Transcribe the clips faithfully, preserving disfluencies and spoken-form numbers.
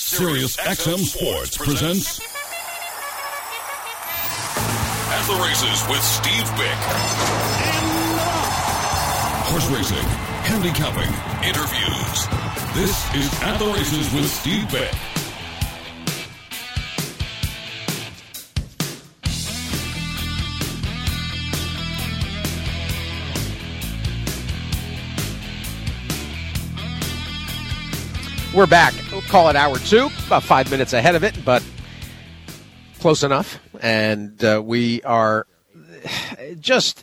Sirius X M Sports presents At the Races with Steve Bick. Horse racing, handicapping, interviews. This is At the Races with Steve Bick. We're back. We'll call it hour two, about five minutes ahead of it, but close enough. And uh, we are just,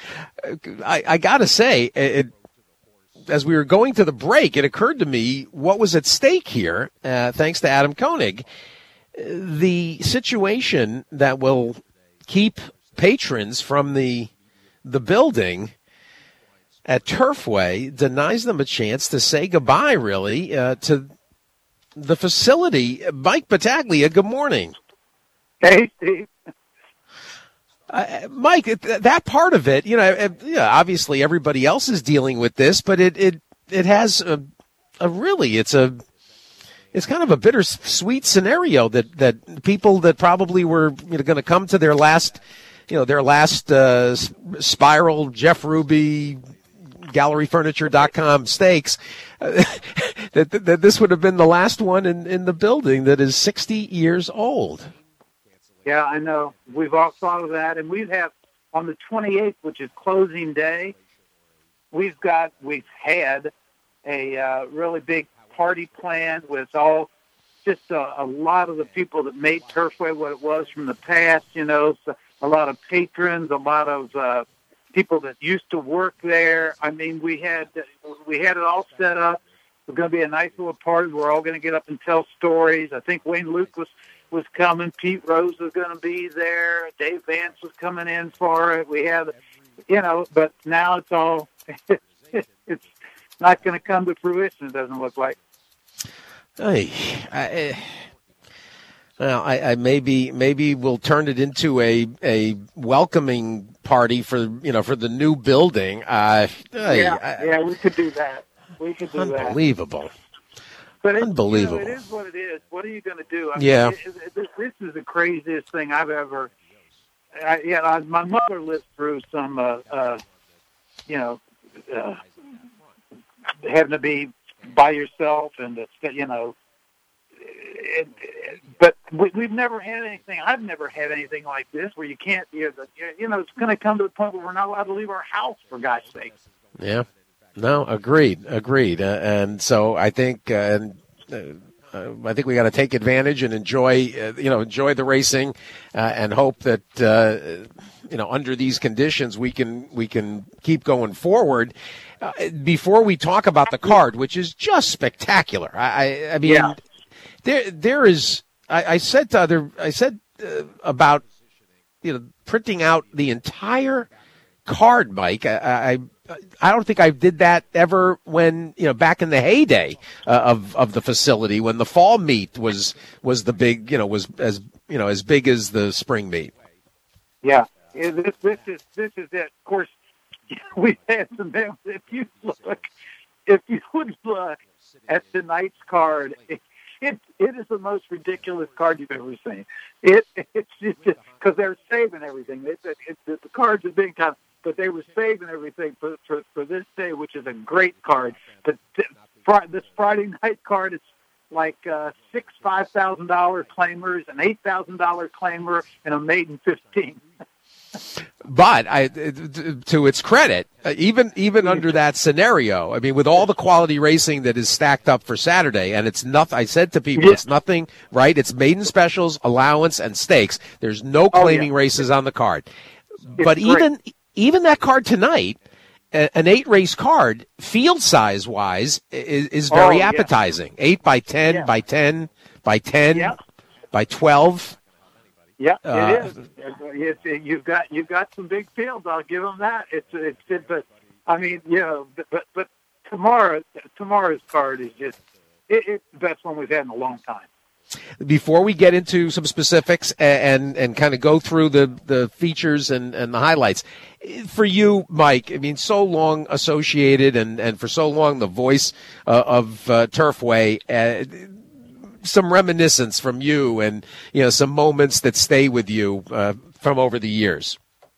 I, I got to say, it, as we were going to the break, it occurred to me what was at stake here, uh, thanks to Adam Koenig. The situation that will keep patrons from the the building at Turfway denies them a chance to say goodbye, really, uh, to the facility. Mike Battaglia, good morning. Hey, Steve. Uh, Mike, that part of it, you know, yeah, obviously everybody else is dealing with this, but it it it has a, a really, it's a, it's kind of a bittersweet scenario that that people that probably were, you know, going to come to their last, you know, their last uh, Spiral, Jeff Ruby, gallery furniture dot com stakes, uh, that, that this would have been the last one in, in the building that is sixty years old. Yeah, I know. We've all thought of that, and we have on the twenty-eighth, which is closing day, we've got, we've had a uh, really big party planned with all, just a, a lot of the people that made Turfway what it was from the past, you know, so a lot of patrons, a lot of uh, people that used to work there. I mean, we had we had it all set up. It's going to be a nice little party. We're all going to get up and tell stories. I think Wayne Luke was, was coming. Pete Rose was going to be there. Dave Vance was coming in for it. We had, you know, but now it's all, it's not going to come to fruition, it doesn't look like. Hey, I, well, I, I maybe maybe we'll turn it into a a welcoming party for you know for the new building. Uh, yeah, I, yeah, we could do that. We could do unbelievable. that. Unbelievable. But it, Unbelievable. You know, it is what it is. What are you going to do? I Yeah. mean, it, it, this, this is the craziest thing I've ever. I, yeah, I, my mother lived through some, uh, uh, you know, uh, having to be by yourself and uh, you know. It, it, but we, we've never had anything. I've never had anything like this where you can't. You know, you know it's going to come to the point where we're not allowed to leave our house, for God's sake. Yeah. No, agreed, agreed. Uh, and so I think, uh, and uh, uh, I think we got to take advantage and enjoy, uh, you know, enjoy the racing, uh, and hope that, uh, you know, under these conditions we can we can keep going forward. Uh, before we talk about the card, which is just spectacular, I, I, I mean, Yeah. there there is. I, I said to other, I said uh, about, you know, printing out the entire card, Mike. I. I I don't think I did that ever when, you know, back in the heyday uh, of, of the facility when the fall meet was, was the big, you know, was as, you know, as big as the spring meet. Yeah. This, this is, this is it. Of course, we've had some, if you look, if you would look at tonight's card, it, it, it is the most ridiculous card you've ever seen. It, it's just, because they're saving everything. It, it, it, the cards are being kind of, but they were saving everything for, for, for this day, which is a great card. But th- fr- this Friday night card is like uh, six five thousand dollar claimers, an eight thousand dollar claimer, and a maiden fifteen. But I, to its credit, even even under that scenario, I mean, with all the quality racing that is stacked up for Saturday, and it's nothing. I said to people, yeah. It's nothing, right? It's maiden specials, allowance, and stakes. There's no claiming oh, yeah. races on the card. It's but great. even. Even that card tonight, an eight-race card, field size-wise, is, is very oh, yeah. appetizing. Eight by ten, yeah. by ten, by ten, yeah. by twelve. Yeah, uh, it is. It's, it, you've got you've got some big fields. I'll give them that. It's it's it, but I mean, you know, but but, but tomorrow tomorrow's card is just it, it's the best one we've had in a long time. Before we get into some specifics and and, and kind of go through the, the features and, and the highlights, for you, Mike, I mean, so long associated and, and for so long the voice uh, of uh, Turfway, uh, some reminiscence from you, and you know some moments that stay with you uh, from over the years.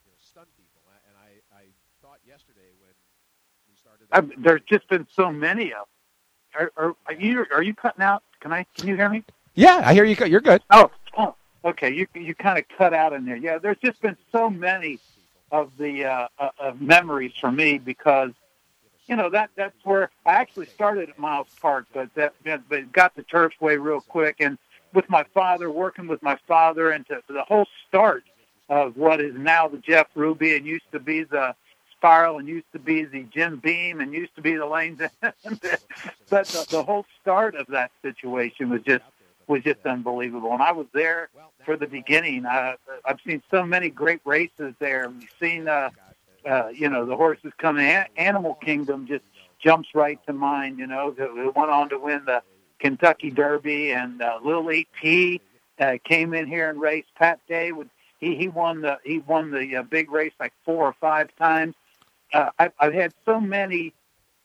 I've, there's just been so many of them. Are, are, are you are you cutting out? Can I? Can you hear me? Yeah, I hear you. You're good. Oh, oh okay. You you kind of cut out in there. Yeah, there's just been so many of the uh, uh, of memories for me because, you know, that that's where I actually started at Miles Park, but that but got to Turfway real quick, and with my father, working with my father, and to, to the whole start of what is now the Jeff Ruby and used to be the Spiral and used to be the Jim Beam and used to be the Lanes. But the, the whole start of that situation was just was just unbelievable. And I was there for the beginning. Uh, I've seen so many great races there. We've seen, uh, uh, you know, the horses coming. A- Animal Kingdom just jumps right to mind, you know. It went on to win the Kentucky Derby, and uh, Lil E P uh, came in here and raced. Pat Day would he he won the he won the uh, big race like four or five times. Uh, I, I've had so many,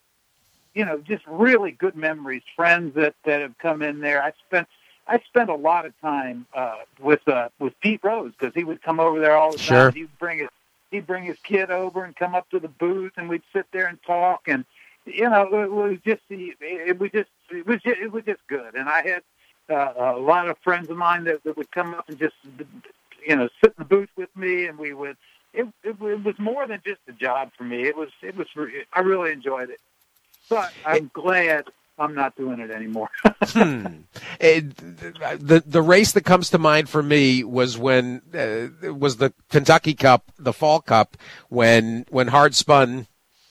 you know, just really good memories. Friends that, that have come in there. I spent I spent a lot of time uh, with uh, with Pete Rose because he would come over there all the Sure. time. He'd bring his he'd bring his kid over and come up to the booth, and we'd sit there and talk. And you know, it was just it was just it was just, it was just good. And I had uh, a lot of friends of mine that, that would come up and just you know sit in the booth with me, and we would. It, it, it was more than just a job for me. It was, it was, I really enjoyed it. But I'm glad I'm not doing it anymore. hmm. it, the the race that comes to mind for me was when uh, was the Kentucky Cup, the Fall Cup, when when Hard Spun,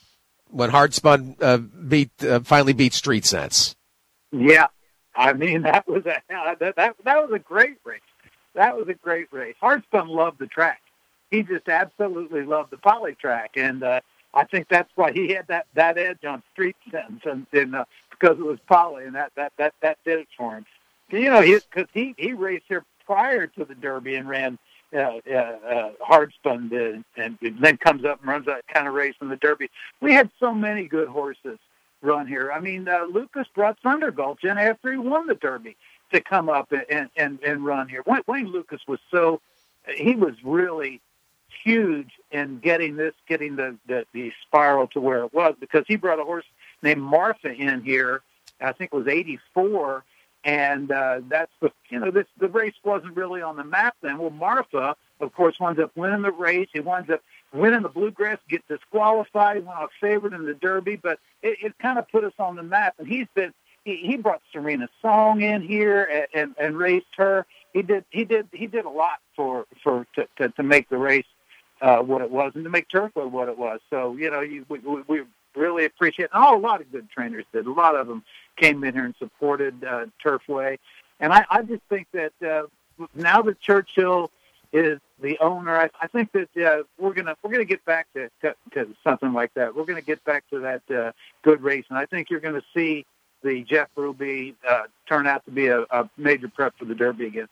when Hard Spun uh, beat uh, finally beat Street Sense. Yeah, I mean that was a that that, that was a great race. That was a great race. Hard Spun loved the track. He just absolutely loved the poly track, and uh, I think that's why he had that, that edge on Street Sense, and, and uh, because it was poly, and that that that, that did it for him. You know, because he, he he raced here prior to the Derby and ran uh, uh, uh, Hard Spun, did, and, and then comes up and runs that kind of race in the Derby. We had so many good horses run here. I mean, uh, Lucas brought Thunder Gulch in after he won the Derby to come up and and, and run here. Wayne, Wayne Lucas was so he was really huge in getting this, getting the, the, the Spiral to where it was, because he brought a horse named Martha in here, I think it was eighty-four, and uh, that's the, you know, this the race wasn't really on the map then. Well, Martha, of course, winds up winning the race. He winds up winning the Bluegrass, get disqualified, went off favored in the Derby, but it, it kind of put us on the map, and he's been, he, he brought Serena Song in here and, and, and raced her. He did, he did, he did a lot for, for, to, to, to make the race Uh, what it was, and to make Turfway what it was. So, you know, you, we, we really appreciate it. And oh, a lot of good trainers did. A lot of them came in here and supported uh, Turfway. And I, I just think that uh, now that Churchill is the owner, I, I think that uh, we're gonna we're gonna get back to, to, to something like that. We're gonna get back to that uh, good race, and I think you're gonna see the Jeff Ruby uh, turn out to be a, a major prep for the Derby again.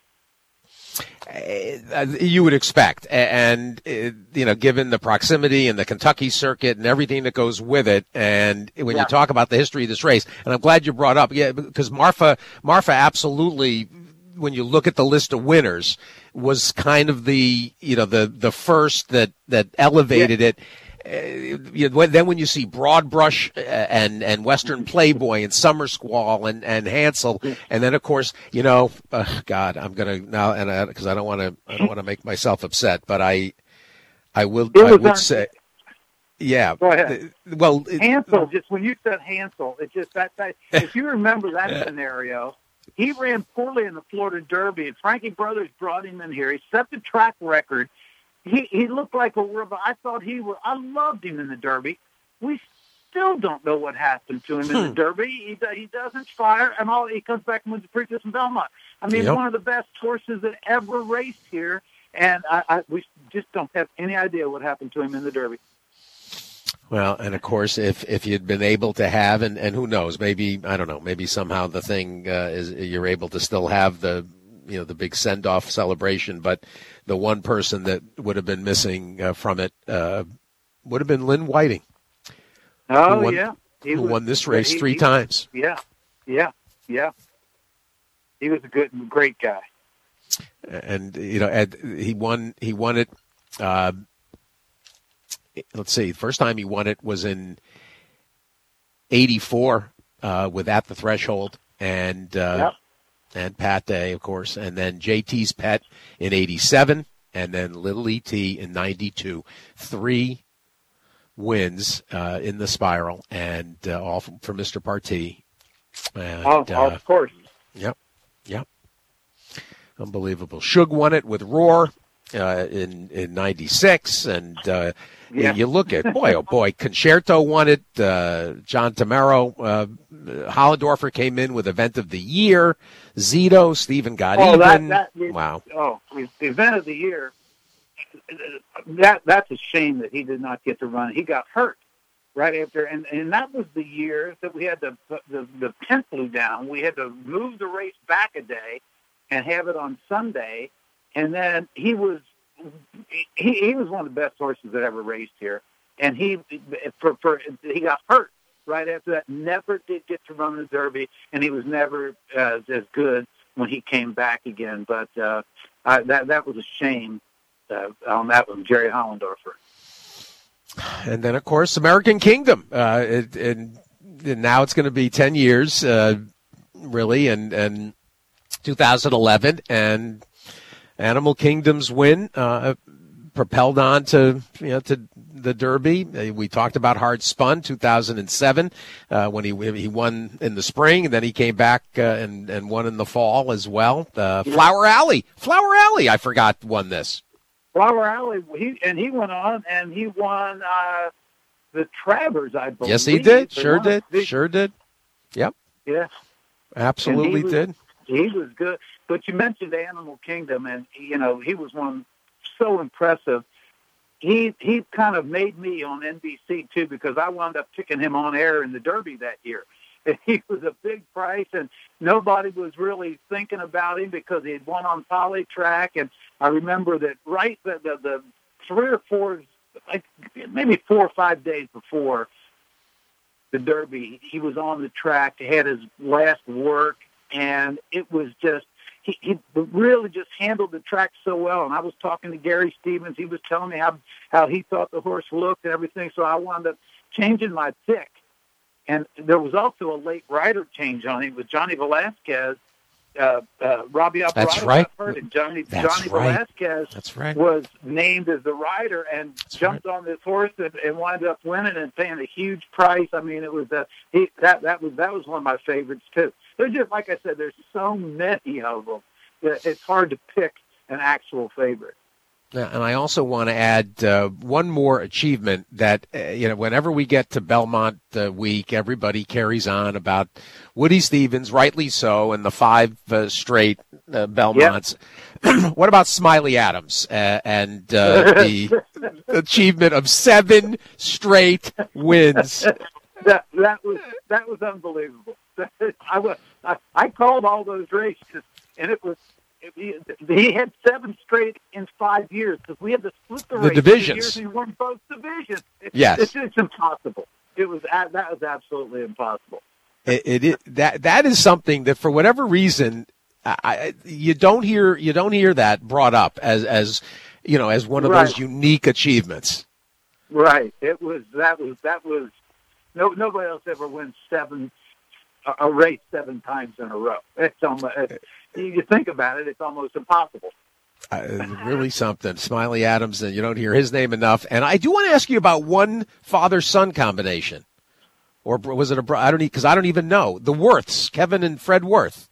Uh, you would expect, and uh, you know, given the proximity and the Kentucky circuit and everything that goes with it, and when yeah. you talk about the history of this race, and I'm glad you brought up, yeah, because Marfa, Marfa, absolutely, when you look at the list of winners, was kind of the you know the the first that that elevated yeah. it. Uh, you know, then when you see Broadbrush and and Western Playboy and Summer Squall and and Hansel, and then of course you know, uh, God, I'm gonna now and because I, I don't want to I don't want to make myself upset, but I I will I would our, say, yeah. Go ahead. Uh, well, it, Hansel, just when you said Hansel, it just that, that if you remember that scenario, he ran poorly in the Florida Derby, and Frankie Brothers brought him in here. He set the track record. He he looked like a world. I thought he was. I loved him in the Derby. We still don't know what happened to him in the Derby. He he doesn't fire, and all he comes back and wins the Preakness in Belmont. I mean, yep. one of the best horses that ever raced here, and I, I we just don't have any idea what happened to him in the Derby. Well, and of course, if if you'd been able to have, and, and who knows, maybe I don't know, maybe somehow the thing uh, is you're able to still have the you know the big send off celebration, but the one person that would have been missing uh, from it uh, would have been Lynn Whiting. Oh, who won, yeah. He who was, won this race he, three he, times. Yeah, yeah, yeah. he was a good, great guy. And you know, Ed, he won. He won it. Uh, let's see. The first time he won it was in eighty-four uh, with At the Threshold and uh, yep. and Pat Day, of course, and then J T's Pet in eighty-seven, and then Little E T in ninety-two. Three wins uh, in the Spiral, and uh, all from, for Mister Partee. And, oh, uh, of course. Yep, yep. Unbelievable. Suge won it with Roar uh, in in ninety-six, and uh, yeah. you look at, boy, oh boy, Concerto won it. Uh, John Tamaro, uh, Hollendorfer came in with Event of the Year. Zito, Stephen Got oh, Even. That, that, wow. Oh, the Event of the Year, that that's a shame that he did not get to run. He got hurt right after, and, and that was the year that we had the, the, the tent flew down. We had to move the race back a day and have it on Sunday, and then he was he, he was one of the best horses that ever raced here, and he for, for he got hurt right after that. Never did get to run the Derby, and he was never uh, as good when he came back again. But uh, I, that that was a shame uh, on that one, Jerry Hollendorfer. And then, of course, American Kingdom, uh, it, and, and now it's going to be ten years, uh, really, and and. two thousand eleven, and Animal Kingdom's win uh, propelled on to you know to the Derby. We talked about Hard Spun two thousand seven uh, when he he won in the spring, and then he came back uh, and and won in the fall as well. Uh, Flower Alley, Flower Alley, I forgot won this. Flower Alley, he and he went on and he won uh, the Travers, I believe. Yes, he did. Sure did. Sure did. Yep. Yeah. Absolutely was, did. He was good. But you mentioned Animal Kingdom, and, you know, he was one so impressive. He he kind of made me on N B C, too, because I wound up picking him on air in the Derby that year. And he was a big price, and nobody was really thinking about him because he had won on Poly Track. And I remember that right the, the, the three or four, like maybe four or five days before the Derby, he was on the track, had his last work, and it was just, he, he really just handled the track so well. And I was talking to Gary Stevens. He was telling me how, how he thought the horse looked and everything. So I wound up changing my pick. And there was also a late rider change on him with Johnny Velasquez. Uh, uh, Robbie Alvarado That's right. got hurt, and Johnny, That's Johnny right. Velasquez That's right. was named as the rider and That's jumped right. on this horse and, and wound up winning and paying a huge price. I mean, it was a, he, that that was that was one of my favorites too. There's just, like I said, there's so many of them that it's hard to pick an actual favorite. Yeah, and I also want to add uh, one more achievement that, uh, you know, whenever we get to Belmont uh, week, everybody carries on about Woody Stevens, rightly so, and the five uh, straight uh, Belmonts. Yep. What about Smiley Adams uh, and uh, the achievement of seven straight wins? That that was that was unbelievable. I was I, I called all those races, and it was. He, he had seven straight in five years because we had to split the, the race divisions. Years and he won both divisions. It, yes, it's, it's impossible. It was that was absolutely impossible. It, it, it that that is something that for whatever reason, I, you don't hear you don't hear that brought up as as you know as one of right. those unique achievements. Right. It was that was that was no nobody else ever wins seven a, a race seven times in a row. It's almost. It's, you think about it, it's almost impossible. Uh, really something. Smiley Adams, and you don't hear his name enough. And I do want to ask you about one father-son combination. Or was it a – I don't – because I don't even know. The Worths, Kevin and Fred Worth.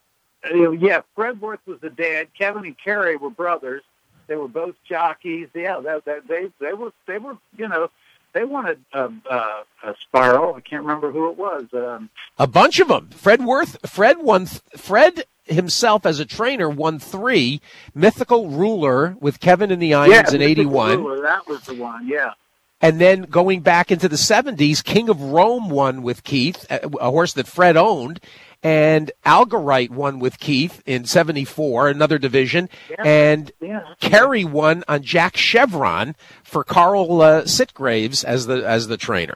Uh, yeah, Fred Worth was the dad. Kevin and Carrie were brothers. They were both jockeys. Yeah, that, that, they, they, were, they were, you know, they wanted a, a, a Spiral. I can't remember who it was. Um, a bunch of them. Fred Worth – Fred won – Fred – himself as a trainer won three. Mythical Ruler with Kevin in the Irons yeah, in eighty-one. Ruler, that was the one, yeah. And then going back into the seventies, King of Rome won with Keith, a horse that Fred owned, and Algarite won with Keith in seventy-four, another division, yeah. and yeah. Kerry won on Jack Chevron for Carl uh, Sitgraves as the as the trainer.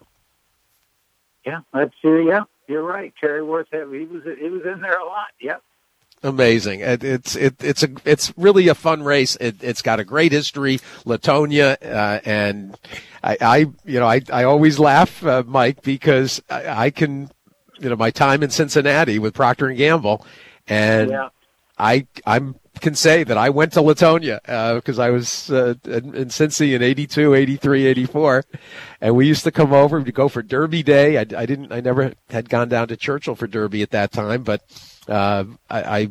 Yeah, that's uh, yeah, you're right. Kerry Worth, he was he was in there a lot. Yep. amazing. It, it's it, it's a it's really a fun race. It, it's got a great history, Latonia, uh, and I, I you know I I always laugh, uh, Mike, because I, I can you know my time in Cincinnati with Procter and Gamble, and Yeah. I I'm can say that I went to Latonia because uh, I was uh, in, in Cincy in eighty-two, eighty-three, eighty-four, and we used to come over to go for Derby Day. I, I didn't, I never had gone down to Churchill for Derby at that time, but uh, I, I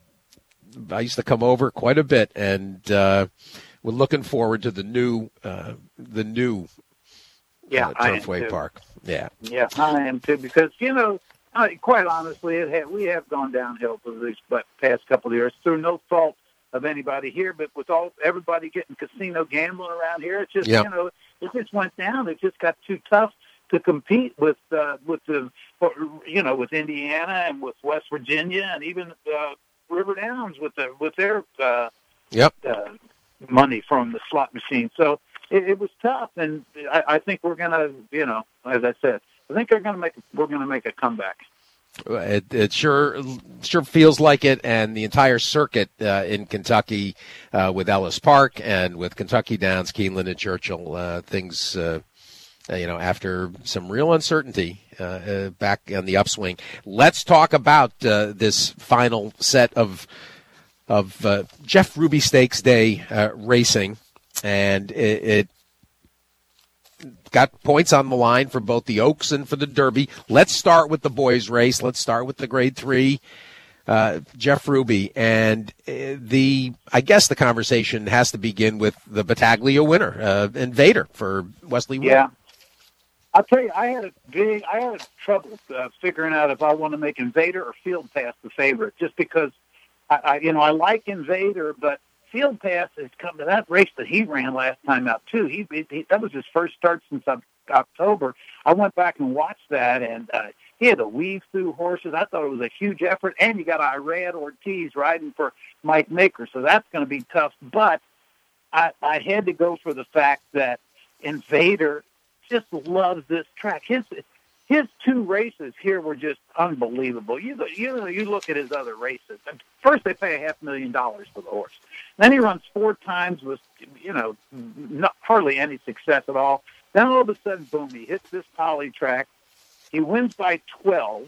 I used to come over quite a bit, and uh, we're looking forward to the new uh, the new Yeah, uh, I am Turfway too. Park. Yeah, Yeah, I am too, because, you know, I, quite honestly, it had, we have gone downhill for these but past couple of years through no fault of anybody here, but with all everybody getting casino gambling around here, it just, Yeah. you know, it just went down. It just got too tough to compete with, uh, with the, you know, with Indiana and with West Virginia and even uh, River Downs with the with their uh, yep. uh, money from the slot machine. So it, it was tough, and I, I think we're gonna, you know, as I said, I think they're gonna make we're gonna make a comeback. It, it sure sure feels like it, and the entire circuit uh, in Kentucky uh, with Ellis Park and with Kentucky Downs, Keeneland, and Churchill, uh, things, uh, you know, after some real uncertainty uh, uh, back on the upswing. Let's talk about uh, this final set of of uh, Jeff Ruby Stakes Day uh, racing, and it, it got points on the line for both the Oaks and for the Derby. Let's start with the boys' race. Let's start with the Grade Three, uh, Jeff Ruby, and uh, the. I guess the conversation has to begin with the Battaglia winner, uh, Invader for Wesley Wood. Yeah, I'll tell you, I had a big, I had trouble uh, figuring out if I want to make Invader or Field Pass the favorite, just because I, I you know, I like Invader, but Field Pass has come to that race that he ran last time out too. He, he that was his first start since October. I went back and watched that, and uh, he had to weave through horses. I thought it was a huge effort, and you got Irad Ortiz riding for Mike Maker, so that's going to be tough. But I, I had to go for the fact that Invader just loves this track. His his two races here were just unbelievable. You you know, you look at his other races. And first, they pay a half million dollars for the horse. Then he runs four times with, you know, not, hardly any success at all. Then all of a sudden, boom, he hits this poly track. He wins by twelve,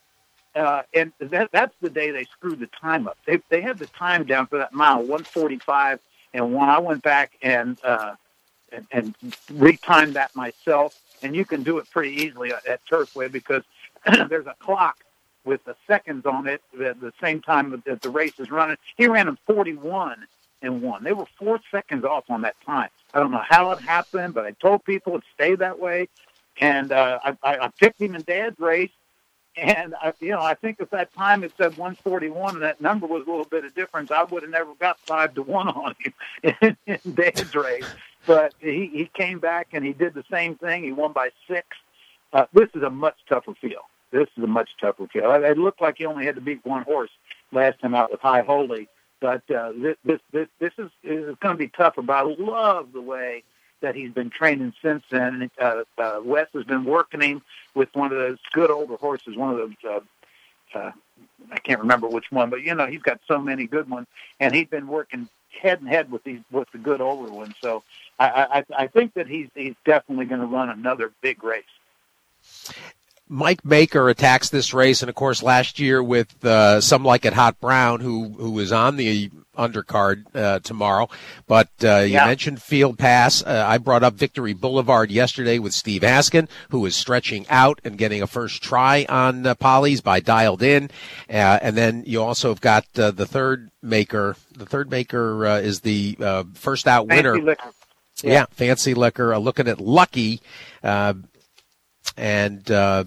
uh, and that, that's the day they screwed the time up. They they had the time down for that mile, one forty-five and one. I went back and uh, and, and retimed that myself, and you can do it pretty easily at Turfway because there's a clock with the seconds on it at the same time that the race is running. He ran him forty-one and one. They were four seconds off on that time. I don't know how it happened, but I told people it stayed that way. And uh, I, I picked him in Dad's race. And, I, you know, I think if that time it said one forty-one and that number was a little bit of difference, I would have never got five to one on him in, in Dad's race. But he, he came back and he did the same thing. He won by six. Uh, this is a much tougher field. This is a much tougher field. It looked like he only had to beat one horse last time out with High Holy. But uh, this, this this this is, is going to be tougher. But I love the way that he's been training since then. Uh, uh, Wes has been working him with one of those good older horses, one of those, uh, uh, I can't remember which one, but, you know, he's got so many good ones. And he's been working head and head with these with the good older ones. So I, I, I think that he's, he's definitely going to run another big race. Mike Maker attacks this race, and of course last year with uh, Some Like It Hot Brown, who who is on the undercard uh, tomorrow. But uh, you yeah. mentioned Field Pass. Uh, I brought up Victory Boulevard yesterday with Steve Haskin, who is stretching out and getting a first try on uh, Polly's by Dialed In. Uh, and then you also have got uh, the third Maker. The third Maker uh, is the uh, first out Fancy winner. Liquor. Yeah. yeah, Fancy Liquor. Uh, looking at Lucky. Uh, And uh,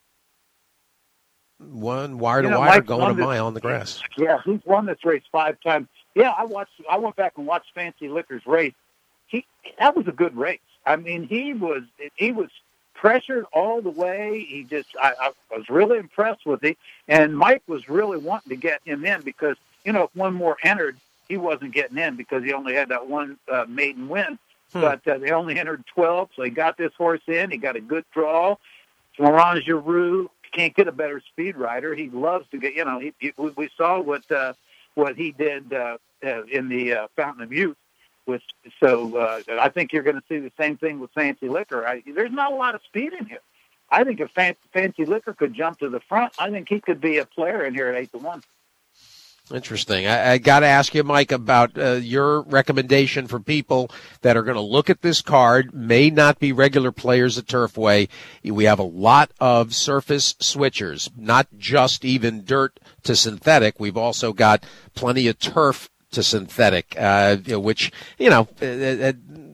one wire to you know, wire Mike's going a this, mile on the grass. Yeah, he's won this race five times. Yeah, I watched. I went back and watched Fancy Liquor's race. He that was a good race. I mean, he was he was pressured all the way. He just I, I was really impressed with him. And Mike was really wanting to get him in because you know if one more entered, he wasn't getting in because he only had that one uh, maiden win. Hmm. But uh, they only entered twelve, so he got this horse in. He got a good draw. Florent Giroux can't get a better speed rider. He loves to get, you know, he, he, we saw what uh, what he did uh, uh, in the uh, Fountain of Youth. With, so uh, I think you're going to see the same thing with Fancy Liquor. I, there's not a lot of speed in here. I think if Fan, Fancy Liquor could jump to the front, I think he could be a player in here at eight to one. Interesting. I, I got to ask you, Mike, about uh, your recommendation for people that are going to look at this card, may not be regular players at Turfway. We have a lot of surface switchers, not just even dirt to synthetic. We've also got plenty of turf to synthetic, uh, which, you know, uh, uh,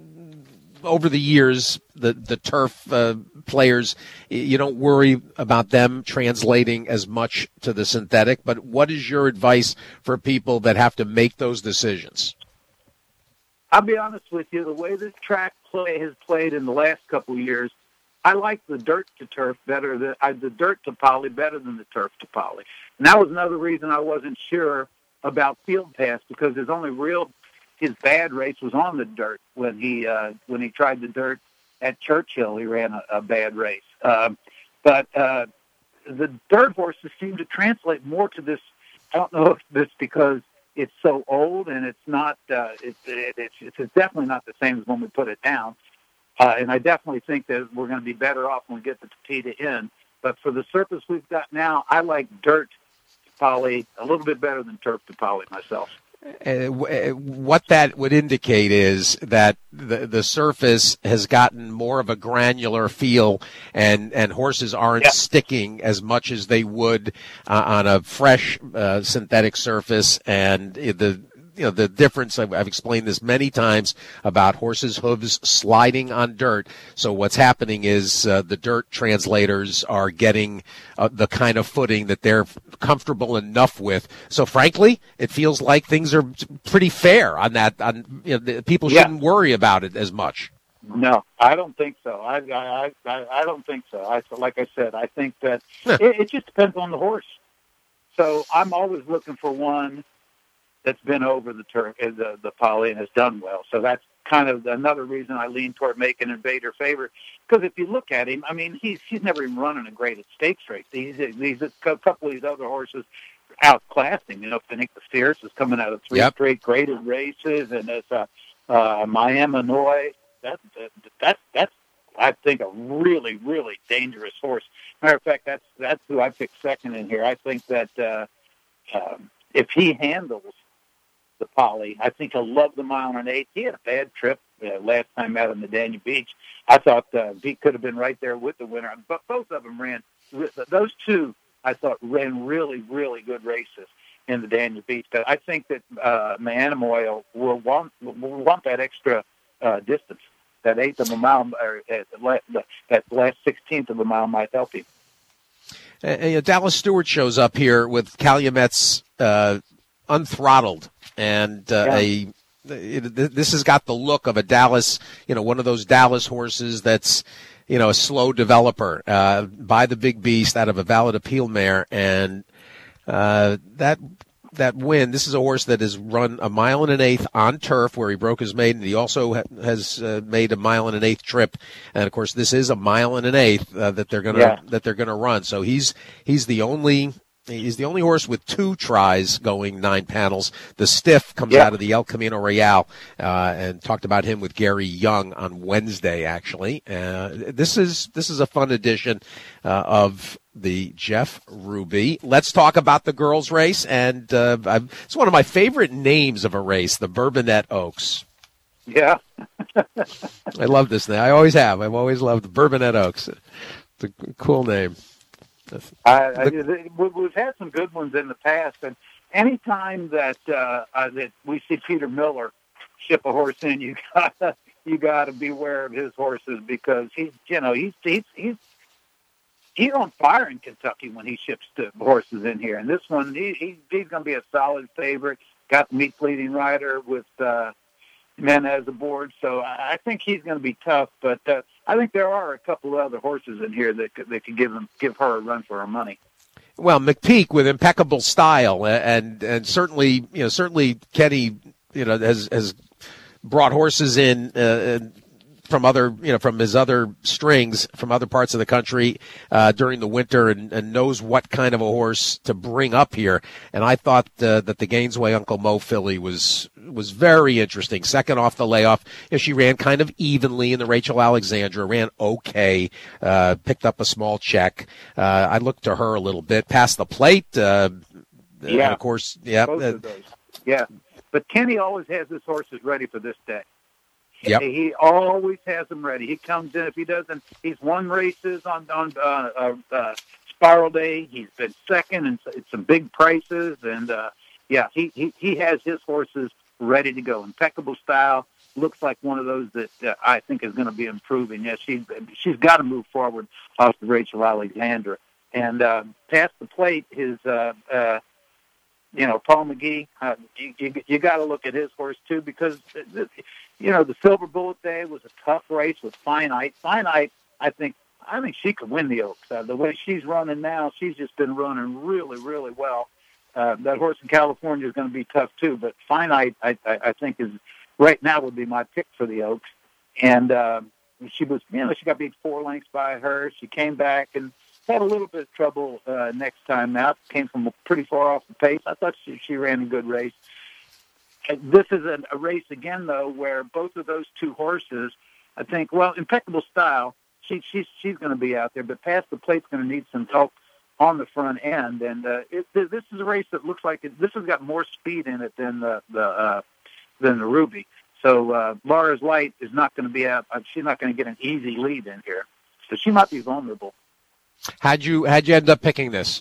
over the years, the, the turf uh, players, you don't worry about them translating as much to the synthetic. But what is your advice for people that have to make those decisions? I'll be honest with you. The way this track play has played in the last couple of years, I like the dirt to turf better than uh, the dirt to poly better than the turf to poly. And that was another reason I wasn't sure about Field Pass, because his only real his bad race was on the dirt when he uh, when he tried the dirt at Churchill. He ran a, a bad race, um, but uh, the dirt horses seem to translate more to this. I don't know if this because it's so old and it's not. Uh, it, it, it's, it's definitely not the same as when we put it down. Uh, and I definitely think that we're going to be better off when we get the T to in. But for the surface we've got now, I like dirt to poly a little bit better than turf to poly myself. Uh, what that would indicate is that the the surface has gotten more of a granular feel, and, and horses aren't yeah. sticking as much as they would uh, on a fresh uh, synthetic surface. And the you know the difference, I've, I've explained this many times about horses' hooves sliding on dirt. So what's happening is uh, the dirt translators are getting uh, the kind of footing that they're comfortable enough with. So frankly, it feels like things are pretty fair on that. On you know, the, people shouldn't yeah. worry about it as much. No, I don't think so. I I I, I don't think so. I like I said, I think that huh. it, it just depends on the horse. So I'm always looking for one that's been over the turf, the the poly, and has done well. So that's kind of another reason I lean toward making Invader favorite. Because if you look at him, I mean, he's he's never even running a graded stakes race. He's he's a couple of these other horses outclassed him. You know, Finicus Fierce is coming out of three yep. straight graded races, and it's uh, uh, Miami Noi. That that that that's I think a really really dangerous horse. Matter of fact, that's that's who I picked second in here. I think that uh, um, if he handles the poly, I think he'll love the mile and an eighth. He had a bad trip uh, last time out on the Dania Beach. I thought uh, he could have been right there with the winner. But both of them ran, those two, I thought, ran really, really good races in the Dania Beach. But I think that uh, Miami will want, will want that extra uh, distance. That eighth of a mile, or uh, that last sixteenth of a mile might help him. Uh, you know, Dallas Stewart shows up here with Calumet's uh, Unthrottled. And uh, yeah. a it, this has got the look of a Dallas, you know, one of those Dallas horses that's, you know, a slow developer uh, by the big beast out of a Valid Appeal mare. And uh, that that win, this is a horse that has run a mile and an eighth on turf where he broke his maiden. He also ha- has uh, made a mile and an eighth trip. And, of course, this is a mile and an eighth uh, that they're going to yeah. that they're going to run. So he's he's the only He's the only horse with two tries going nine panels. The Stiff comes yep. out of the El Camino Real, uh, and talked about him with Gary Young on Wednesday, actually. Uh, this is this is a fun edition uh, of the Jeff Ruby. Let's talk about the girls' race, and uh, I've, it's one of my favorite names of a race, the Bourbonnette Oaks. Yeah. I love this name. I always have. I've always loved the Bourbonnette Oaks. It's a cool name. I, I, we've had some good ones in the past, and anytime that uh, uh, that we see Peter Miller ship a horse in, you gotta you gotta beware of his horses, because he's you know he's he's he's he's on fire in Kentucky when he ships the horses in here, and this one he, he he's going to be a solid favorite. Got the Meat Fleeting Rider with uh, Menez aboard, so I think he's going to be tough, but. Uh, I think there are a couple of other horses in here that could, that could give them give her a run for her money. Well, McPeak with impeccable style, and and certainly you know certainly Kenny you know has has brought horses in uh, from other, you know, from his other strings from other parts of the country uh, during the winter, and, and knows what kind of a horse to bring up here. And I thought uh, that the Gainesway Uncle Mo filly was was very interesting. Second off the layoff, you know, she ran kind of evenly in the Rachel Alexandra, ran okay, uh, picked up a small check. Uh, I looked to her a little bit, past the plate. Uh, yeah, and of course, yeah, both of those. Yeah, but Kenny always has his horses ready for this day. Yep. He always has them ready. He comes in, if he doesn't, he's won races on on uh, uh, uh, Spiral Day. He's been second in some big prices, and uh, yeah, he, he he has his horses ready to go. Impeccable Style looks like one of those that uh, I think is going to be improving. Yes, she she's got to move forward off the Rachel Alexandra, and uh, past the plate, his uh, uh, you know Paul McGee. Uh, you you, you got to look at his horse too, because you know the Silver Bullet Day was a tough race with Finite. Finite, I think. I think she could win the Oaks. Uh, the way she's running now, she's just been running really, really well. Uh, that horse in California is going to be tough too, but Finite, I, I, I think, is right now would be my pick for the Oaks. And uh, she was, you know, she got beat four lengths by her. She came back and had a little bit of trouble uh, next time out. Came from pretty far off the pace. I thought she, she ran a good race. And this is a, a race again, though, where both of those two horses, I think, well, Impeccable Style. She, she's she's going to be out there, but past the plate's going to need some help on the front end. And uh, it, this is a race that looks like it, this has got more speed in it than the the uh, than the Ruby. So uh, Laura's Light is not going to be out. Uh, she's not going to get an easy lead in here, so she might be vulnerable. How'd you how'd you end up picking this?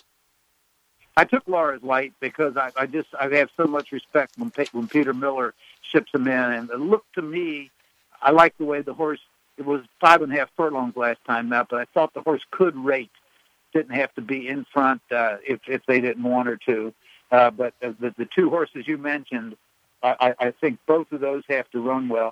I took Laura's Light because I, I just I have so much respect when when Peter Miller ships them in, and it looked to me, I like the way the horse. It was five and a half furlongs last time out, but I thought the horse could rate. Didn't have to be in front uh, if if they didn't want her to. Uh, but uh, the the two horses you mentioned, I, I think both of those have to run well.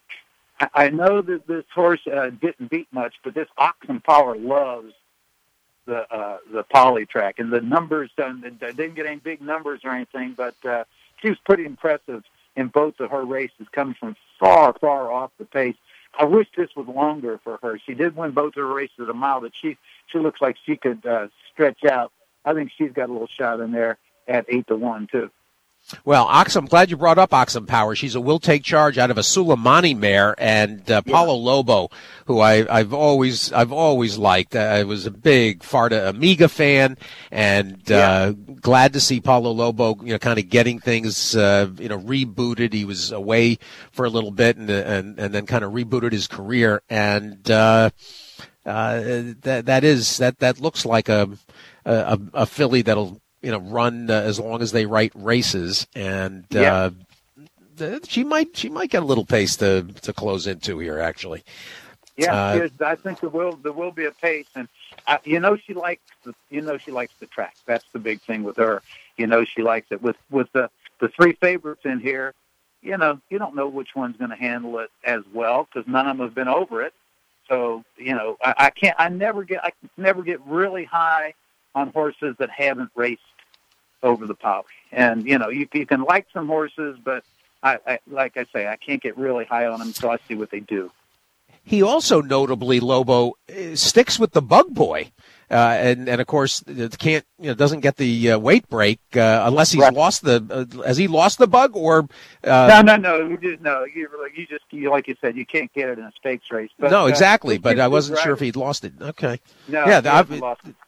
I, I know that this horse uh, didn't beat much, but this Oxen Power loves the uh, the poly track, and the numbers uh, they didn't get any big numbers or anything, but uh, she was pretty impressive in both of her races, coming from far far off the pace. I wish this was longer for her. She did win both her races at a mile, but she she looks like she could uh, stretch out. I think she's got a little shot in there at eight to one too. Well, Ox, I'm glad you brought up Oxen Power. She's a Will Take Charge out of a Suleimani mare, and uh, Yeah. Paulo Lobo, who I, I've always I've always liked. I was a big Farda Amiga fan, and uh, Yeah. glad to see Paulo Lobo, you know, kind of getting things, uh, you know, rebooted. He was away for a little bit, and and and then kind of rebooted his career, and uh, uh, that that is that that looks like a a, a filly that'll, you know, run uh, as long as they write races, and Yeah. uh, th- she might she might get a little pace to to close into here. Actually, Yeah, Uh, she is. I think there will there will be a pace, and uh, you know she likes the you know she likes the track. That's the big thing with her. You know she likes it. With with the the three favorites in here, you know you don't know which one's going to handle it as well because none of them have been over it. So you know I, I can't. I never get. I never get really high on horses that haven't raced over the poly. And you know you you can like some horses, but I, I like I say I can't get really high on them until I see what they do. he also notably Lobo uh, sticks with the Bug Boy, uh, and and of course it can't you know doesn't get the uh, weight break uh, unless he's Right. lost the uh, has he lost the bug or uh, No, no, no. You just no. You you just you, like you said, you can't get it in a stakes race. But, no uh, exactly. he's But a I good wasn't sure if rider. he'd lost it. Okay, No, yeah, he I've- hasn't lost it.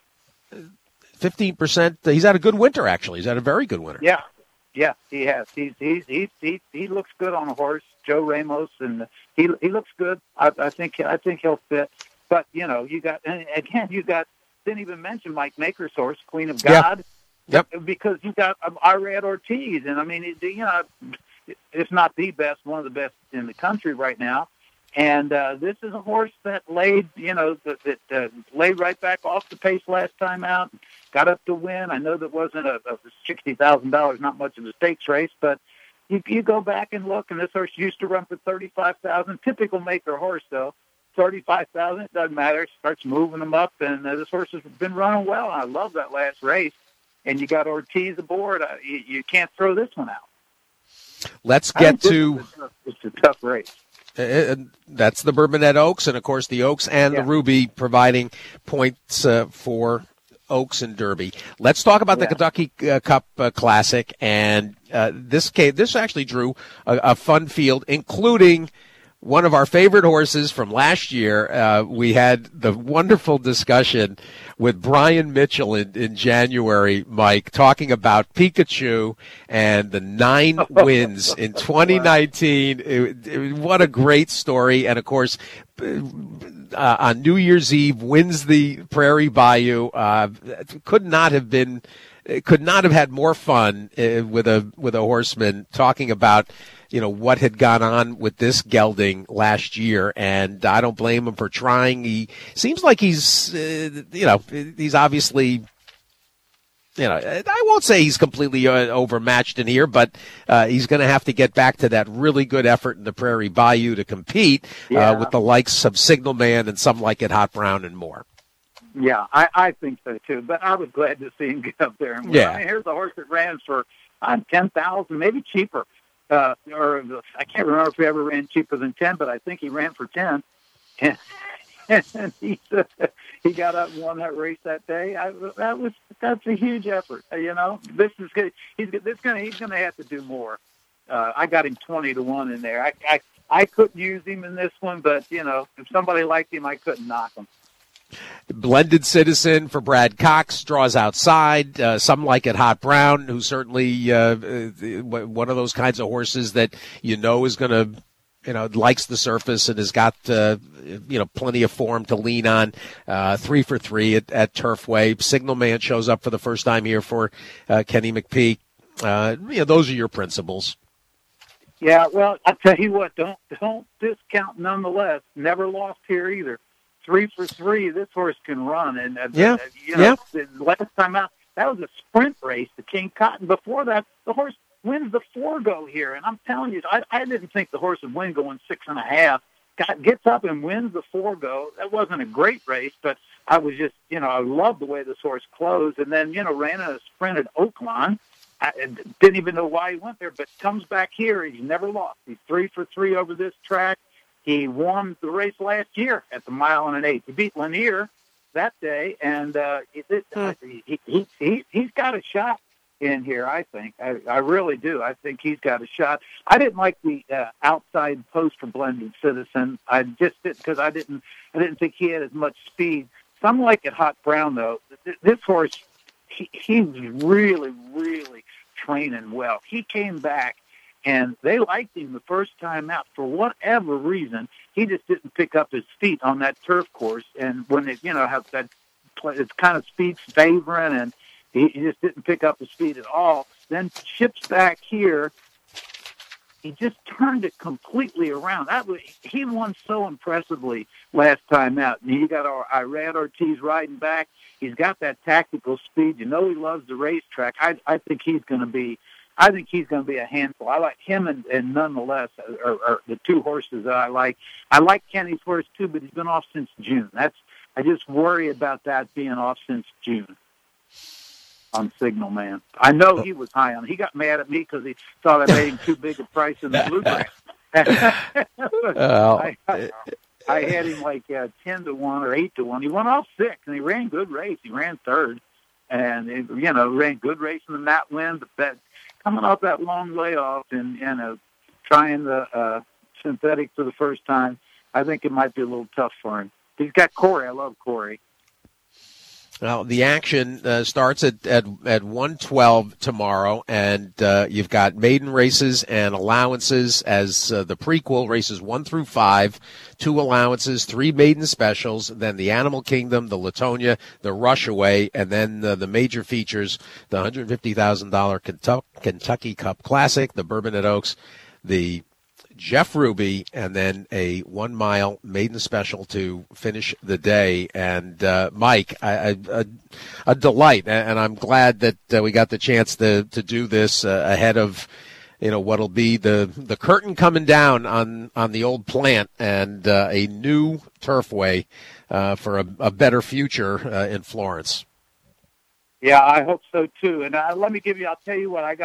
fifteen percent. He's had a good winter actually. He's had a very good winter. Yeah, yeah, he has. He's he's he he he looks good on a horse. Joe Ramos, and he he looks good. I, I think I think he'll fit. But you know, you got and again, you got didn't even mention Mike Maker's horse, Queen of Yeah. God. Yep. Because you got um, Irad Ortiz, and I mean, it, you know, it's not the best, one of the best in the country right now. And uh, this is a horse that laid, you know, that, that uh, laid right back off the pace last time out, got up to win. I know that wasn't a, a sixty thousand dollars, not much of a stakes race, but you, you go back and look, and this horse used to run for thirty-five thousand dollars. Typical Maker horse, though. thirty-five thousand dollars, it doesn't matter. Starts moving them up, and uh, this horse has been running well. I love that last race. And you got Ortiz aboard. Uh, you, you can't throw this one out. Let's I think get this to. is a tough- It's a tough race. Uh, that's the Bourbonette Oaks, and, of course, the Oaks and yeah. the Ruby providing points uh, for Oaks and Derby. Let's talk about yeah. the Kentucky uh, Cup uh, Classic, and uh, this came, this actually drew a, a fun field, including one of our favorite horses from last year. Uh, we had the wonderful discussion with Brian Mitchell in, in January, Mike, talking about Pikachu and the nine wins in twenty nineteen. It, it, what a great story. And, of course, uh, on New Year's Eve, wins the Prairie Bayou. Uh, could not have been, could not have had more fun uh, with a with a horseman talking about, you know, what had gone on with this gelding last year, and I don't blame him for trying. He seems like he's, uh, you know, he's obviously, you know, I won't say he's completely uh, overmatched in here, but uh, he's going to have to get back to that really good effort in the Prairie Bayou to compete yeah. uh, with the likes of Signal Man and some like it, Hot Brown, and more. Yeah, I, I think so too. But I was glad to see him get up there. And yeah, I mean, here's a horse that ran for uh, ten thousand, maybe cheaper. Uh, or I can't remember if he ever ran cheaper than ten, but I think he ran for ten. And, and he uh, he got up and won that race that day. I, that was that's a huge effort. You know, this is good. He's this gonna he's gonna have to do more. Uh, I got him twenty to one in there. I, I I couldn't use him in this one, but you know, if somebody liked him, I couldn't knock him. Blended Citizen for Brad Cox draws outside. Uh, some like it, Hot Brown, who's certainly uh, one of those kinds of horses that you know is going to, you know, likes the surface and has got, uh, you know, plenty of form to lean on. Uh, three for three at, at Turfway. Signal Man shows up for the first time here for uh, Kenny McPeek. Uh, you know, those are your principles. Yeah, well, I tell you what, don't don't discount Nonetheless. Never lost here either. Three for three, this horse can run. And, uh, yeah. you know, yeah. the last time out, that was a sprint race to King Cotton. Before that, the horse wins the four-go here. And I'm telling you, I, I didn't think the horse would win going six and a half. Got, gets up and wins the four-go. That wasn't a great race, but I was just, you know, I loved the way this horse closed. And then, you know, ran in a sprint at Oaklawn. I didn't even know why he went there, but comes back here. He's never lost. He's three for three over this track. He won the race last year at the mile and an eighth. He beat Lanier that day, and uh, it, it, hmm. he, he, he, he's got a shot in here, I think. I, I really do. I think he's got a shot. I didn't like the uh, outside post for Blended Citizen. I just didn't because I didn't, I didn't think he had as much speed. Some like it, Hot Brown, though. This horse, he, he's really, really training well. He came back. And they liked him the first time out. For whatever reason, he just didn't pick up his feet on that turf course. And when it, you know, have that, it's kind of speed favoring, and he, he just didn't pick up his feet at all. Then ships back here. He just turned it completely around. That was, he won so impressively last time out. And you got our Irad Ortiz riding back. He's got that tactical speed. You know he loves the racetrack. I, I think he's going to be. I think he's going to be a handful. I like him and, and Nonetheless are, are the two horses that I like. I like Kenny's horse too, but he's been off since June. That's I just worry about that being off since June on Signal Man. I know he was high on. He got mad at me because he thought I made him too big a price in the bluegrass. well, I, I, I had him like uh, ten to one or eight to one. He went off six, and he ran good race. He ran third, and it, you know ran good race in the Nat Win, but that. Coming off that long layoff and, and uh, trying the uh, synthetic for the first time, I think it might be a little tough for him. He's got Corey. I love Corey. Well, the action uh, starts at, at, at one twelve tomorrow, and uh, you've got maiden races and allowances as uh, the prequel, races one through five, two allowances, three maiden specials, then the Animal Kingdom, the Latonia, the Rushaway, and then uh, the major features, the one hundred fifty thousand dollars Kentucky, Kentucky Cup Classic, the Bourbonette Oaks, the Jeff Ruby, and then a one-mile maiden special to finish the day. And, uh, Mike, I, I, a, a delight, and I'm glad that uh, we got the chance to, to do this uh, ahead of, you know, what'll be the, the curtain coming down on, on the old plant and uh, a new turfway uh, for a, a better future uh, in Florence. Yeah, I hope so, too. And uh, let me give you, I'll tell you what, I got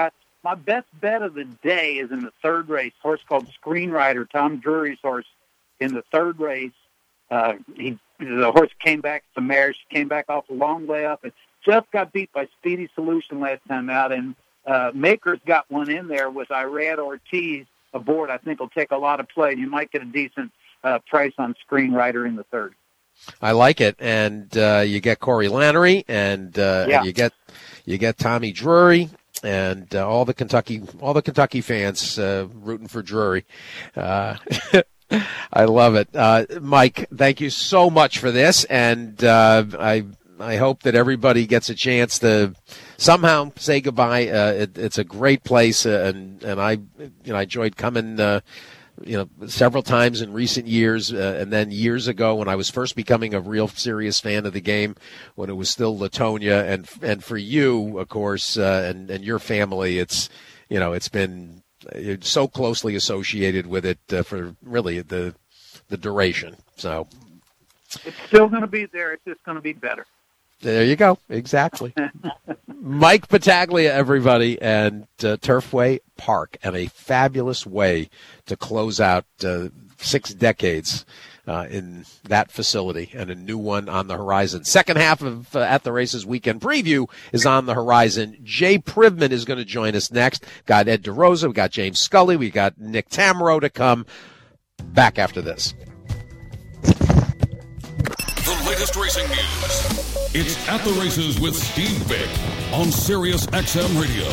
my best bet of the day is in the third race, a horse called Screenwriter, Tom Drury's horse. In the third race, uh, he the horse came back, the mare, she came back off a long way up and just got beat by Speedy Solution last time out. And uh, Maker's got one in there with Irad Ortiz aboard. I think will take a lot of play. You might get a decent uh, price on Screenwriter in the third. I like it, and uh, you get Corey Lannery, and, uh, yeah. and you get you get Tommy Drury, and uh, all the Kentucky all the Kentucky fans uh, rooting for Drury. Uh, I love it, uh, Mike. Thank you so much for this, and uh, I I hope that everybody gets a chance to somehow say goodbye. Uh, it, it's a great place, uh, and and I you know I enjoyed coming. Uh, you know, several times in recent years, uh, and then years ago when I was first becoming a real serious fan of the game, when it was still Latonia, and and for you, of course, uh, and and your family, it's you know, it's been it's so closely associated with it uh, for really the the duration. So it's still going to be there. It's just going to be better. There you go. Exactly. Mike Battaglia, everybody, and uh, Turfway Park, and a fabulous way to close out uh, six decades uh, in that facility, and a new one on the horizon. Second half of uh, At the Races weekend preview is on the horizon. Jay Privman is going to join us next. Got Ed DeRosa, we got James Scully, we got Nick Tamaro to come. Back after this. The latest racing news. It's At the Races with Steve Bick on Sirius X M Radio.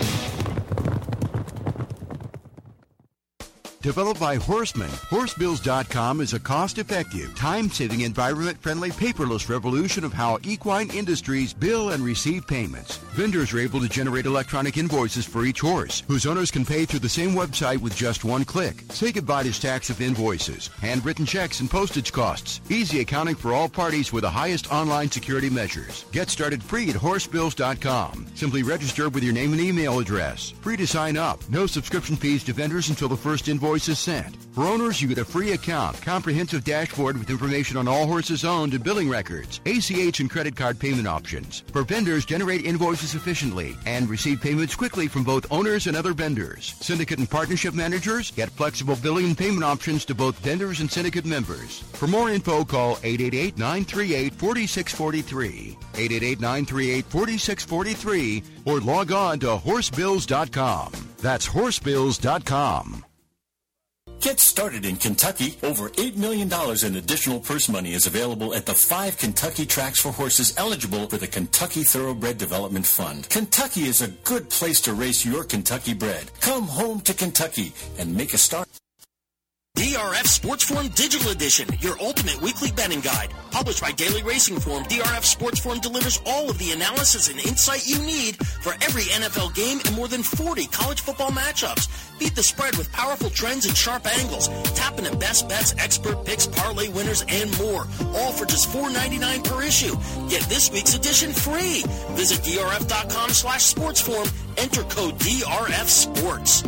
Developed by Horseman, horse bills dot com is a cost-effective, time-saving, environment-friendly, paperless revolution of how equine industries bill and receive payments. Vendors are able to generate electronic invoices for each horse, whose owners can pay through the same website with just one click. Say goodbye to stacks of invoices, handwritten checks, and postage costs. Easy accounting for all parties with the highest online security measures. Get started free at horse bills dot com. Simply register with your name and email address. Free to sign up. No subscription fees to vendors until the first invoice is sent. For owners, you get a free account, comprehensive dashboard with information on all horses owned and billing records, A C H and credit card payment options. For vendors, generate invoices efficiently and receive payments quickly from both owners and other vendors. Syndicate and partnership managers get flexible billing and payment options to both vendors and syndicate members. For more info, call eight eight eight, nine three eight, four six four three, eight eight eight, nine three eight, four six four three, or log on to horse bills dot com. That's horse bills dot com. Get started in Kentucky. Over eight million dollars in additional purse money is available at the five Kentucky tracks for horses eligible for the Kentucky Thoroughbred Development Fund. Kentucky is a good place to race your Kentucky bred. Come home to Kentucky and make a start. D R F Sports Forum Digital Edition, your ultimate weekly betting guide. Published by Daily Racing Form, D R F Sports Forum delivers all of the analysis and insight you need for every N F L game and more than forty college football matchups. Beat the spread with powerful trends and sharp angles. Tap into best bets, expert picks, parlay winners, and more. All for just four ninety-nine per issue. Get this week's edition free. Visit D R F dot com slash sports forum. Enter code D R F Sports.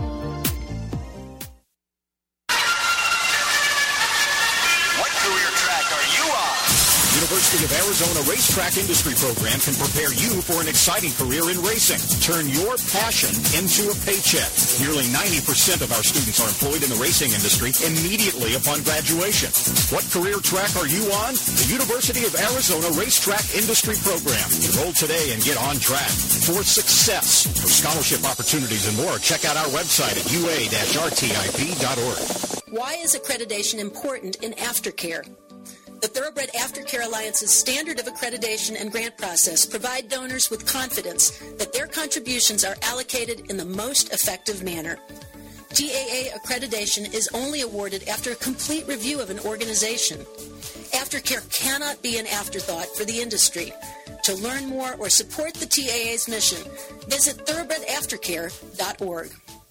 University of Arizona Racetrack Industry Program can prepare you for an exciting career in racing. Turn your passion into a paycheck. Nearly ninety percent of our students are employed in the racing industry immediately upon graduation. What career track are you on? The University of Arizona Racetrack Industry Program. Enroll today and get on track for success. For scholarship opportunities and more, check out our website at U A R T I P dot org. Why is accreditation important in aftercare? The Thoroughbred Aftercare Alliance's standard of accreditation and grant process provide donors with confidence that their contributions are allocated in the most effective manner. T A A accreditation is only awarded after a complete review of an organization. Aftercare cannot be an afterthought for the industry. To learn more or support the T A A's mission, visit thoroughbred aftercare dot org.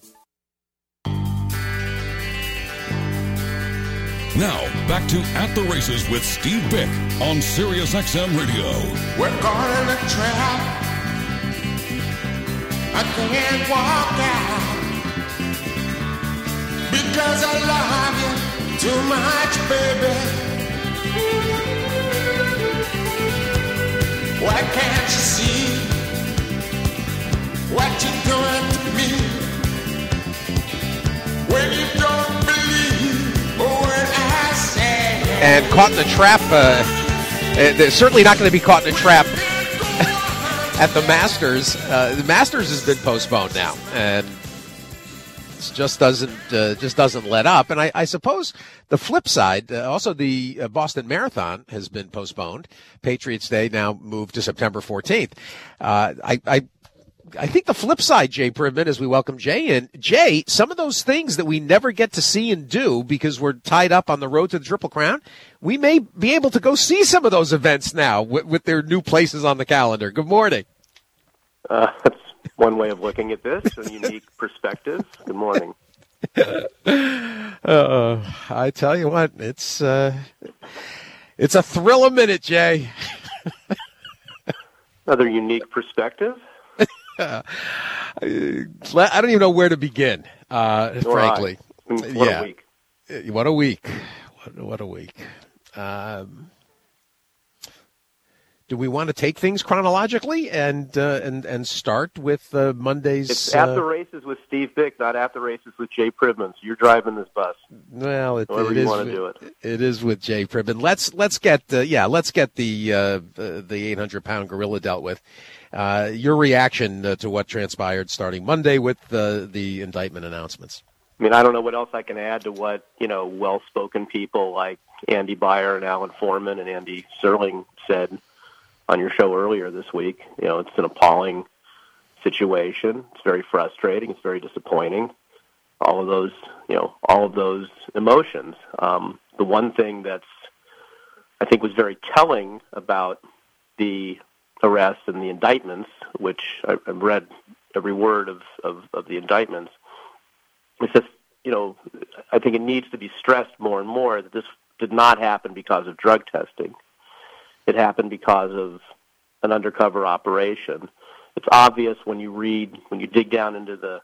Now, back to At the Races with Steve Bick on Sirius X M Radio. We're going to track. I can't walk out because I love you too much, baby. Why can't you see what you're doing? ignorant to me. When you don't believe a word I say. And caught in a trap. Uh, they're certainly not going to be caught in a trap at the Masters. Uh, the Masters has been postponed now, and it just doesn't uh, just doesn't let up. And I, I suppose the flip side, uh, also the uh, Boston Marathon has been postponed. Patriots Day now moved to September fourteenth. Uh, I, I I think the flip side, Jay Privman, as we welcome Jay in. Jay, some of those things that we never get to see and do because we're tied up on the road to the Triple Crown, we may be able to go see some of those events now with, with their new places on the calendar. Good morning. Uh, that's one way of looking at this, a unique perspective. Good morning. uh, I tell you what, it's uh, it's a thrill a minute, Jay. Another unique perspective. Uh, I don't even know where to begin, uh, frankly. What yeah. a week. What a week. What, what a week. Um, do we want to take things chronologically and uh, and and start with uh, Monday's? It's at the uh, races with Steve Bick, not at the races with Jay Privman. So you're driving this bus. Well, it, however it you is. want to do it. It is with Jay Privman. Let's let's get uh, yeah. Let's get the uh, the eight hundred pound gorilla dealt with. Uh, your reaction uh, to what transpired starting Monday with uh, the indictment announcements. I mean, I don't know what else I can add to what, you know, well-spoken people like Andy Beyer and Alan Foreman and Andy Serling said on your show earlier this week. You know, it's an appalling situation. It's very frustrating. It's very disappointing. All of those, you know, all of those emotions. Um, the one thing that's, I think, was very telling about the arrests and the indictments, which I, I've read every word of, of, of the indictments, it's just, you know, I think it needs to be stressed more and more that this did not happen because of drug testing. It happened because of an undercover operation. It's obvious when you read, when you dig down into the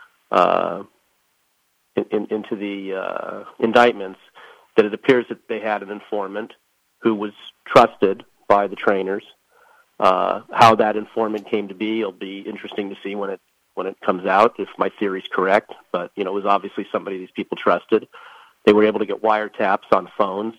uh, in, in, into the uh, indictments, that it appears that they had an informant who was trusted by the trainers. Uh, how that informant came to be, it'll be interesting to see when it when it comes out, if my theory's correct. But, you know, it was obviously somebody these people trusted. They were able to get wiretaps on phones,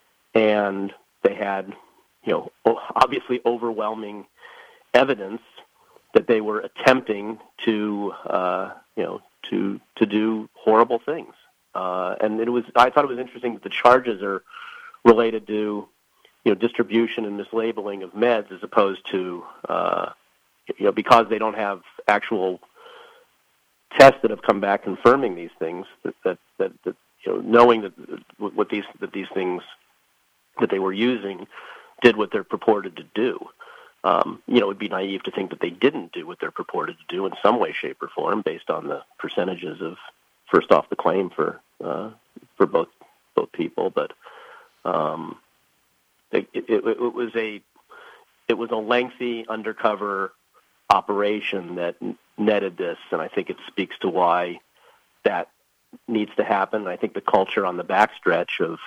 and they had, you know, obviously overwhelming evidence that they were attempting to, uh, you know, to to do horrible things. Uh, and it was, I thought it was interesting that the charges are related to, you know, distribution and mislabeling of meds as opposed to, uh, you know, because they don't have actual tests that have come back confirming these things, that, that, that, that you know, knowing that what these, that these things that they were using did what they're purported to do. Um, you know, it would be naive to think that they didn't do what they're purported to do in some way, shape, or form based on the percentages of first off the claim for, uh, for both, both people. But, um, It, it, it was a it was a lengthy undercover operation that netted this, and I think it speaks to why that needs to happen. I think the culture on the backstretch of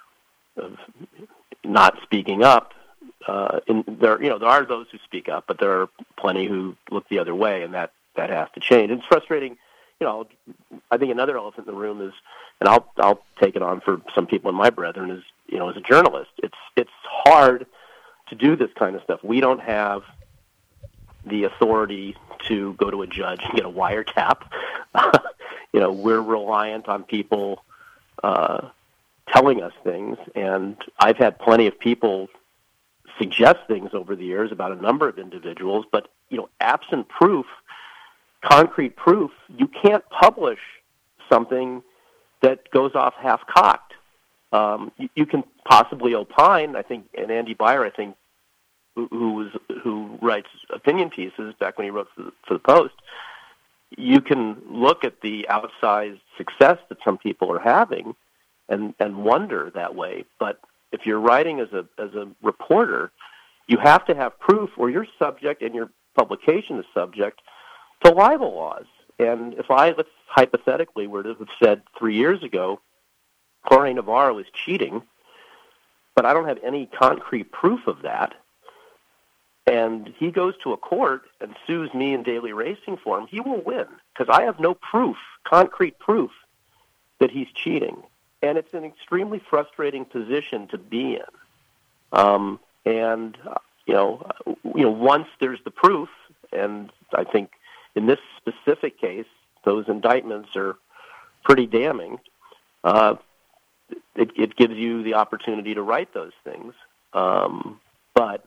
of not speaking up, uh, in, there you know there are those who speak up, but there are plenty who look the other way, and that, that has to change. It's frustrating. You know, I think another elephant in the room is, and I'll I'll take it on for some people in my brethren, is, you know, as a journalist, it's it's hard to do this kind of stuff. We don't have the authority to go to a judge and get a wiretap. You know, we're reliant on people uh, telling us things, and I've had plenty of people suggest things over the years about a number of individuals, but, you know, absent proof, concrete proof, you can't publish something that goes off half-cocked. Um, you, you can possibly opine, I think, and Andy Beyer, I think, who, who was who writes opinion pieces back when he wrote for the, for the Post, you can look at the outsized success that some people are having and, and wonder that way. But if you're writing as a as a reporter, you have to have proof, or you're subject, and your publication is subject to libel laws. And if I, let's hypothetically, were to have said three years ago, Jorge Navarro is cheating, but I don't have any concrete proof of that, and he goes to a court and sues me and Daily Racing for him, he will win because I have no proof, concrete proof, that he's cheating. And it's an extremely frustrating position to be in. Um, and, uh, you know, uh, you know, once there's the proof, and I think in this specific case, those indictments are pretty damning, uh, it, it gives you the opportunity to write those things. Um, but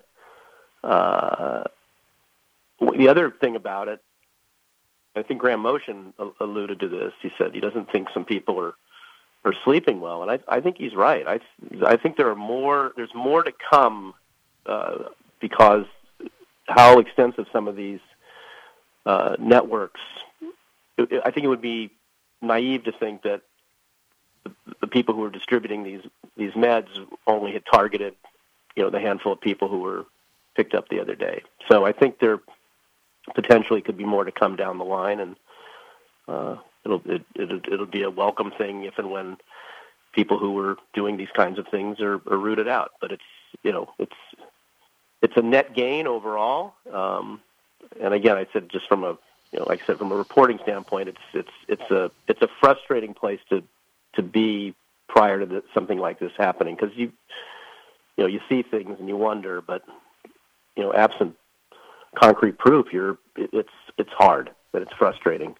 uh, the other thing about it, I think Graham Motion alluded to this. He said he doesn't think some people are, are sleeping well, and I, I think he's right. I, I think there are more. There's more to come uh, because how extensive some of these uh, networks. It, I think it would be naive to think that the, the people who are distributing these these meds only had targeted, you know, the handful of people who were picked up the other day. So I think there potentially could be more to come down the line, and uh, it'll it, it'll it'll be a welcome thing if and when people who were doing these kinds of things are, are rooted out. But it's you know it's it's a net gain overall. Um, and again, I said just from a you know like I said from a reporting standpoint, it's it's it's a it's a frustrating place to to be prior to the, something like this happening, because you you know you see things and you wonder, but you know absent concrete proof, you're it's it's hard, but it's frustrating.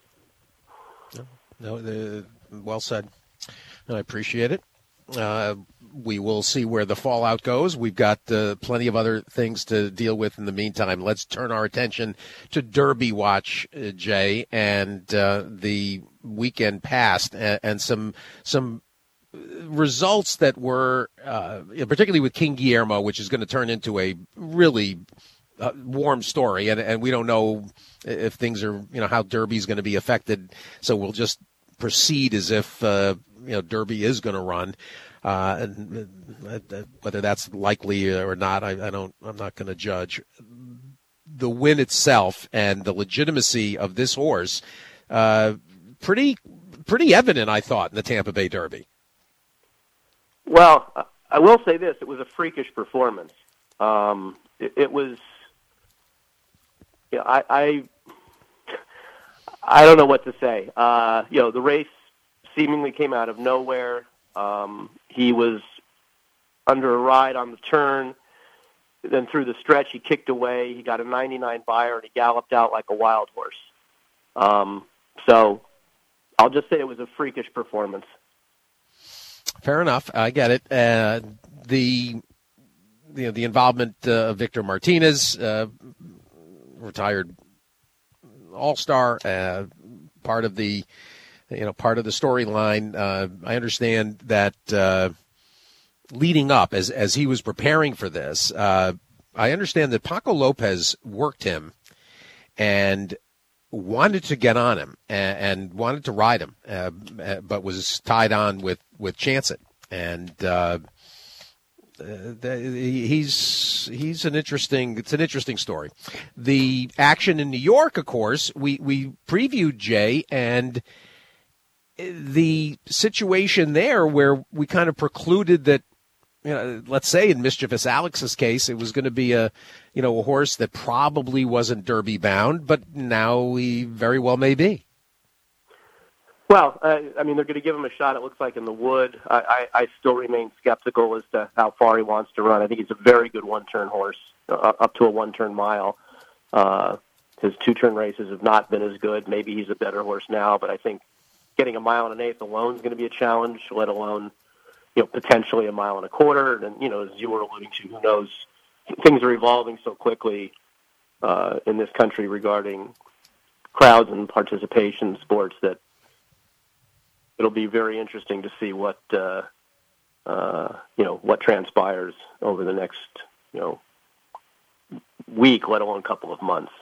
No, no, well said. I appreciate it. Uh, we will see where the fallout goes. We've got uh, plenty of other things to deal with in the meantime. Let's turn our attention to Derby Watch, uh, Jay, and uh, the weekend past, and, and some some results that were, uh, particularly with King Guillermo, which is going to turn into a really uh, warm story, and, and we don't know if things are, you know, how Derby's going to be affected. So we'll just proceed as if uh, you know Derby is going to run, uh, and uh, whether that's likely or not, I, I don't. I'm not going to judge. The win itself and the legitimacy of this horse, uh, pretty pretty evident, I thought, in the Tampa Bay Derby. Well, I will say this: it was a freakish performance. Um, it, it was. Yeah, I, I I don't know what to say. Uh, you know, the race seemingly came out of nowhere. Um, he was under a ride on the turn. Then through the stretch, he kicked away. He got a ninety-nine buyer, and he galloped out like a wild horse. Um, so I'll just say it was a freakish performance. Fair enough. I get it. Uh, the you know, the involvement uh, of Victor Martinez, uh, retired All-Star, uh, part of the, you know, part of the storyline. Uh, I understand that uh, leading up, as as he was preparing for this, uh, I understand that Paco Lopez worked him and wanted to get on him and, and wanted to ride him, uh, but was tied on with with Chancet, and uh, Uh, he's he's an interesting it's an interesting story. The action in New York, of course, we we previewed, Jay, and the situation there where we kind of precluded that, you know, let's say in Mischievous Alex's case, it was going to be a you know a horse that probably wasn't Derby bound, but now he very well may be. Well, uh, I mean, they're going to give him a shot, it looks like, in the Wood. I, I, I still remain skeptical as to how far he wants to run. I think he's a very good one-turn horse, uh, up to a one-turn mile. Uh, his two-turn races have not been as good. Maybe he's a better horse now, but I think getting a mile and an eighth alone is going to be a challenge, let alone, you know, potentially a mile and a quarter. And, you know, as you were alluding to, who knows? Things are evolving so quickly uh, in this country regarding crowds and participation in sports that it'll be very interesting to see what uh, uh, you know what transpires over the next you know week, let alone couple of months.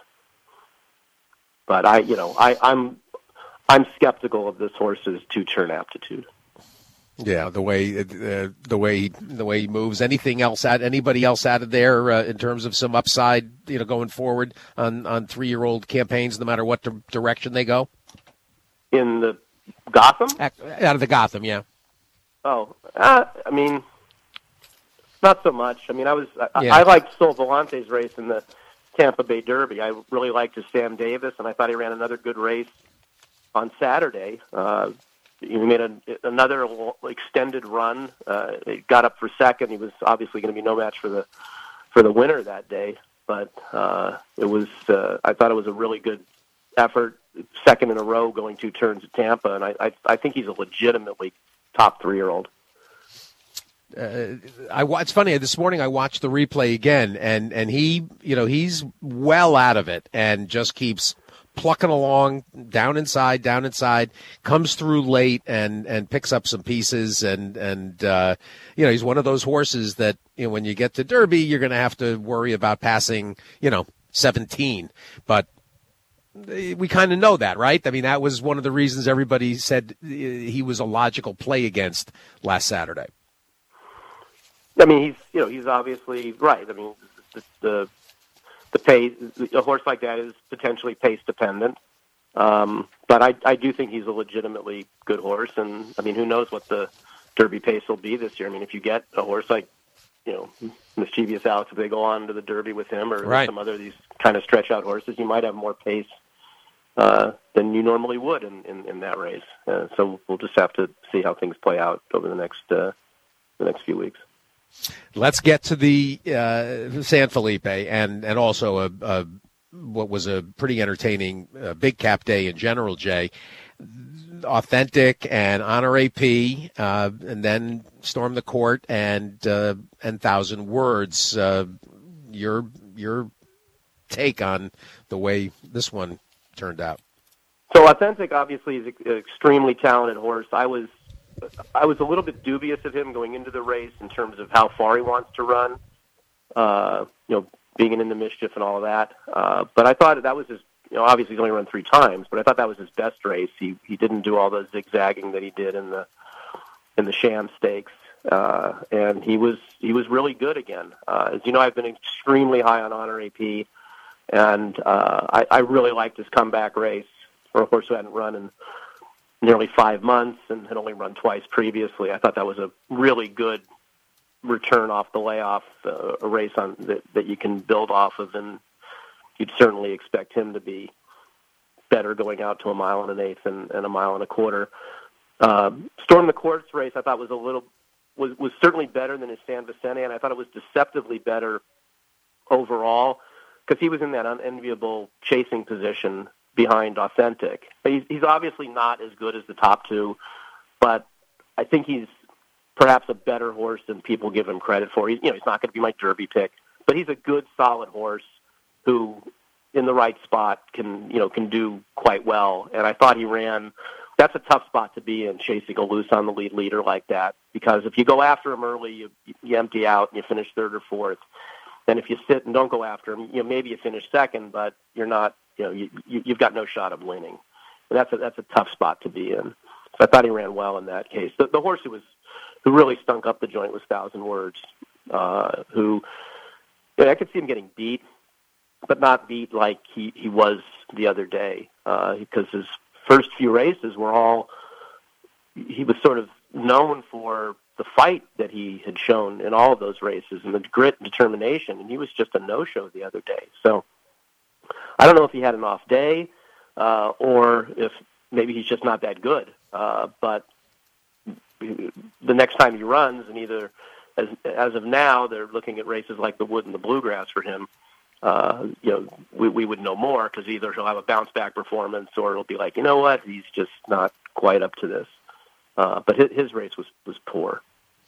But I, you know, I, I'm I'm skeptical of this horse's two-turn aptitude. Yeah, the way uh, the way the way he moves. Anything else? Out anybody else out of there uh, in terms of some upside? You know, going forward on on three-year-old campaigns, no matter what di- direction they go. In the Gotham? Out of the Gotham, yeah. Oh, uh, I mean, not so much. I mean, I was I, yeah. I liked Sol Volante's race in the Tampa Bay Derby. I really liked his Sam Davis, and I thought he ran another good race on Saturday. Uh, he made a, another extended run. Uh, he got up for second. He was obviously going to be no match for the for the winner that day, but uh, it was. Uh, I thought it was a really good effort. Second in a row, going two turns at Tampa, and I, I, I think he's a legitimately top three-year-old. Uh, I it's funny. This morning I watched the replay again, and, and he, you know, he's well out of it, and just keeps plucking along, down inside, down inside. Comes through late, and, and picks up some pieces, and and uh, you know, he's one of those horses that, you know, when you get to Derby, you're going to have to worry about passing, you know, seventeen, but. We kind of know that, right? I mean, that was one of the reasons everybody said he was a logical play against last Saturday. I mean, he's you know he's obviously right. I mean, the the, the pace, a horse like that is potentially pace dependent, um, but I I do think he's a legitimately good horse, and I mean, who knows what the Derby pace will be this year? I mean, if you get a horse like you know Mischievous Alex, if they go on to the Derby with him, or right. some other of these kind of stretch out horses, you might have more pace Uh, than you normally would in, in, in that race. Uh, so we'll just have to see how things play out over the next uh, the next few weeks. Let's get to the uh, San Felipe and and also a, a what was a pretty entertaining uh, big cap day in general, Jay. Authentic and Honor A P, uh, and then Storm the Court and uh, and Thousand Words. Uh, your your take on the way this one turned out? So Authentic obviously is an extremely talented horse. I was I was a little bit dubious of him going into the race in terms of how far he wants to run, uh, you know, being in the mischief and all of that. Uh, but I thought that was his, you know, obviously he's only run three times, but I thought that was his best race. He he didn't do all the zigzagging that he did in the in the Sham Stakes, uh, and he was he was really good again. Uh, as you know, I've been extremely high on Honor A P. And uh, I, I really liked his comeback race for a horse who hadn't run in nearly five months and had only run twice previously. I thought that was a really good return off the layoff, uh, a race on that, that you can build off of, and you'd certainly expect him to be better going out to a mile and an eighth and, and a mile and a quarter. Um, Storm the Court's race I thought was a little was, was certainly better than his San Vicente, and I thought it was deceptively better overall, because he was in that unenviable chasing position behind Authentic. He's, he's obviously not as good as the top two, but I think he's perhaps a better horse than people give him credit for. He's, you know, he's not going to be my Derby pick, but he's a good, solid horse who, in the right spot, can you know can do quite well. And I thought he ran. That's a tough spot to be in, chasing a loose on the lead leader like that, because if you go after him early, you, you empty out and you finish third or fourth. And if you sit and don't go after him, you know, maybe you finish second, but you're not, you know, you, you, you've got no shot of winning. And that's a, that's a tough spot to be in. So I thought he ran well in that case. The, the horse who was, who really stunk up the joint was Thousand Words, uh, who, you know, I could see him getting beat, but not beat like he, he was the other day, uh, because his first few races were all, he was sort of known for the fight that he had shown in all of those races and the grit and determination, and he was just a no-show the other day. So I don't know if he had an off day uh, or if maybe he's just not that good. Uh, but the next time he runs, and either as as of now they're looking at races like the Wood and the Bluegrass for him, uh, you know, we, we would know more, because either he'll have a bounce-back performance or it'll be like, you know what, he's just not quite up to this. Uh, but his, his race was, was poor.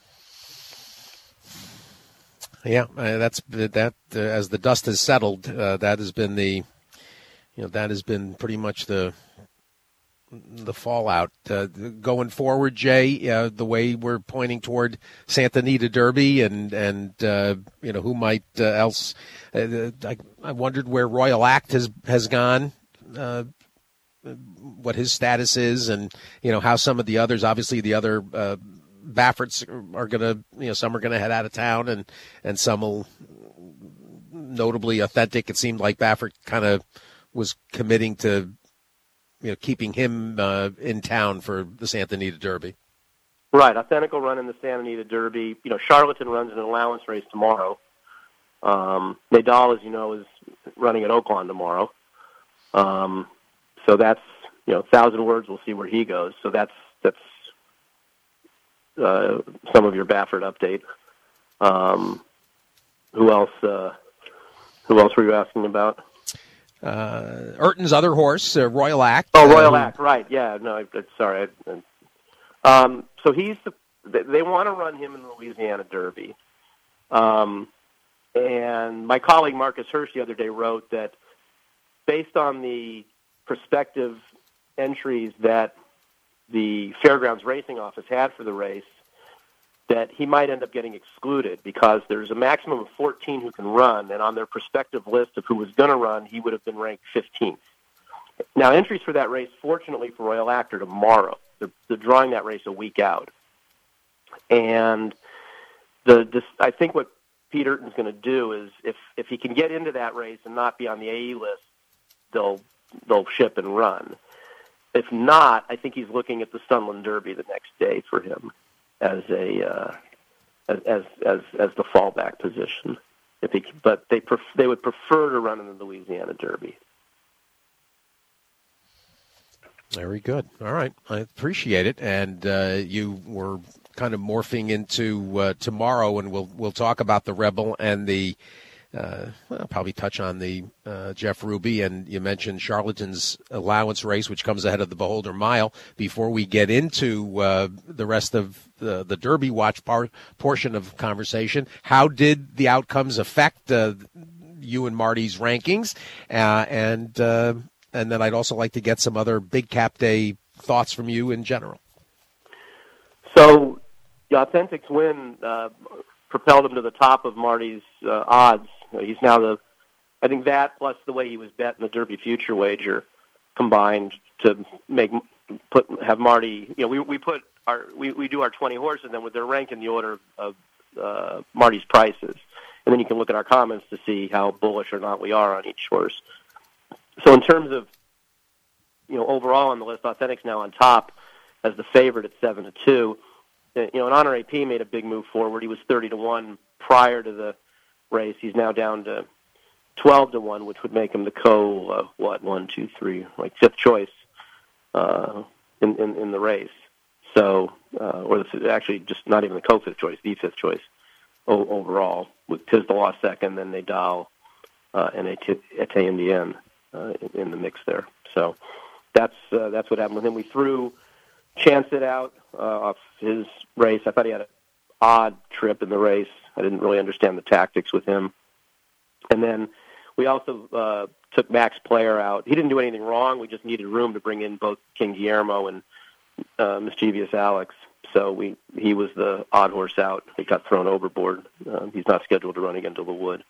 Yeah, uh, that's that. Uh, as the dust has settled, uh, that has been the, you know, that has been pretty much the the fallout uh, going forward. Jay, uh, the way we're pointing toward Santa Anita Derby, and and uh, you know who might uh, else. Uh, I, I wondered where Royal Act has has gone. Uh, what his status is, and you know how some of the others, obviously the other uh, Bafferts are going to, you know, some are going to head out of town, and and some will, notably Authentic. It seemed like Baffert kind of was committing to, you know, keeping him uh, in town for the Santa Anita Derby. Right, Authentic will run in the Santa Anita Derby. You know, Charlatan runs an allowance race tomorrow. Um, Nadal, as you know, is running at Oaklawn tomorrow. Um, so that's, you know, thousand words. We'll see where he goes. So that's that's uh, some of your Baffert update. Um, who else? Uh, who else were you asking about? Uh, Urton's other horse, uh, Royal Act. Oh, Royal uh, Act, right? Yeah, no, I, I, sorry. I, I, um, so he's the, they, they want to run him in the Louisiana Derby, um, and my colleague Marcus Hirsch the other day wrote that based on the prospective entries that the Fairgrounds Racing Office had for the race, that he might end up getting excluded because there's a maximum of fourteen who can run, and on their prospective list of who was going to run, he would have been ranked fifteenth. Now, entries for that race, fortunately for Royal Act, are tomorrow. They're, they're drawing that race a week out. And the this, I think what Pete Urton's going to do is if, if he can get into that race and not be on the A E list, they'll they'll ship and run. If not, I think he's looking at the Sunland Derby the next day for him as a uh, as, as as as the fallback position. If he, but they pref- they would prefer to run in the Louisiana Derby. Very good. All right, I appreciate it. And uh, you were kind of morphing into uh, tomorrow, and we'll we'll talk about the Rebel and the. Uh, well, I'll probably touch on the uh, Jeff Ruby, and you mentioned Charlatans Allowance race, which comes ahead of the Beholder Mile. Before we get into uh, the rest of the, the Derby watch par- portion of conversation, how did the outcomes affect uh, you and Marty's rankings? Uh, and uh, and then I'd also like to get some other Big Cap Day thoughts from you in general. So the Authentics win uh, propelled him to the top of Marty's uh, odds. He's now the, I think that plus the way he was bet in the Derby future wager combined to make, put, have Marty, you know, we, we put our, we, we do our twenty horses and then with their rank in the order of uh, Marty's prices. And then you can look at our comments to see how bullish or not we are on each horse. So in terms of, you know, overall on the list, Authentics now on top as the favorite at seven to two. You know, and Honor A P made a big move forward. He was thirty to one prior to the race. He's now down to twelve to one, which would make him the co, uh, what, one, two, three, like fifth choice uh, in, in, in the race. So, uh, or the, actually just not even the co-fifth choice, the fifth choice o- overall, with Tisdalaw second, then Nadal uh, and Ete in the end uh, in, in the mix there. So that's uh, that's what happened with him. We threw Chance It out uh, off his race. I thought he had an odd trip in the race. I didn't really understand the tactics with him. And then we also uh, took Max Player out. He didn't do anything wrong. We just needed room to bring in both King Guillermo and uh, Mischievous Alex. So we he was the odd horse out. He got thrown overboard. Uh, he's not scheduled to run again till the Wood.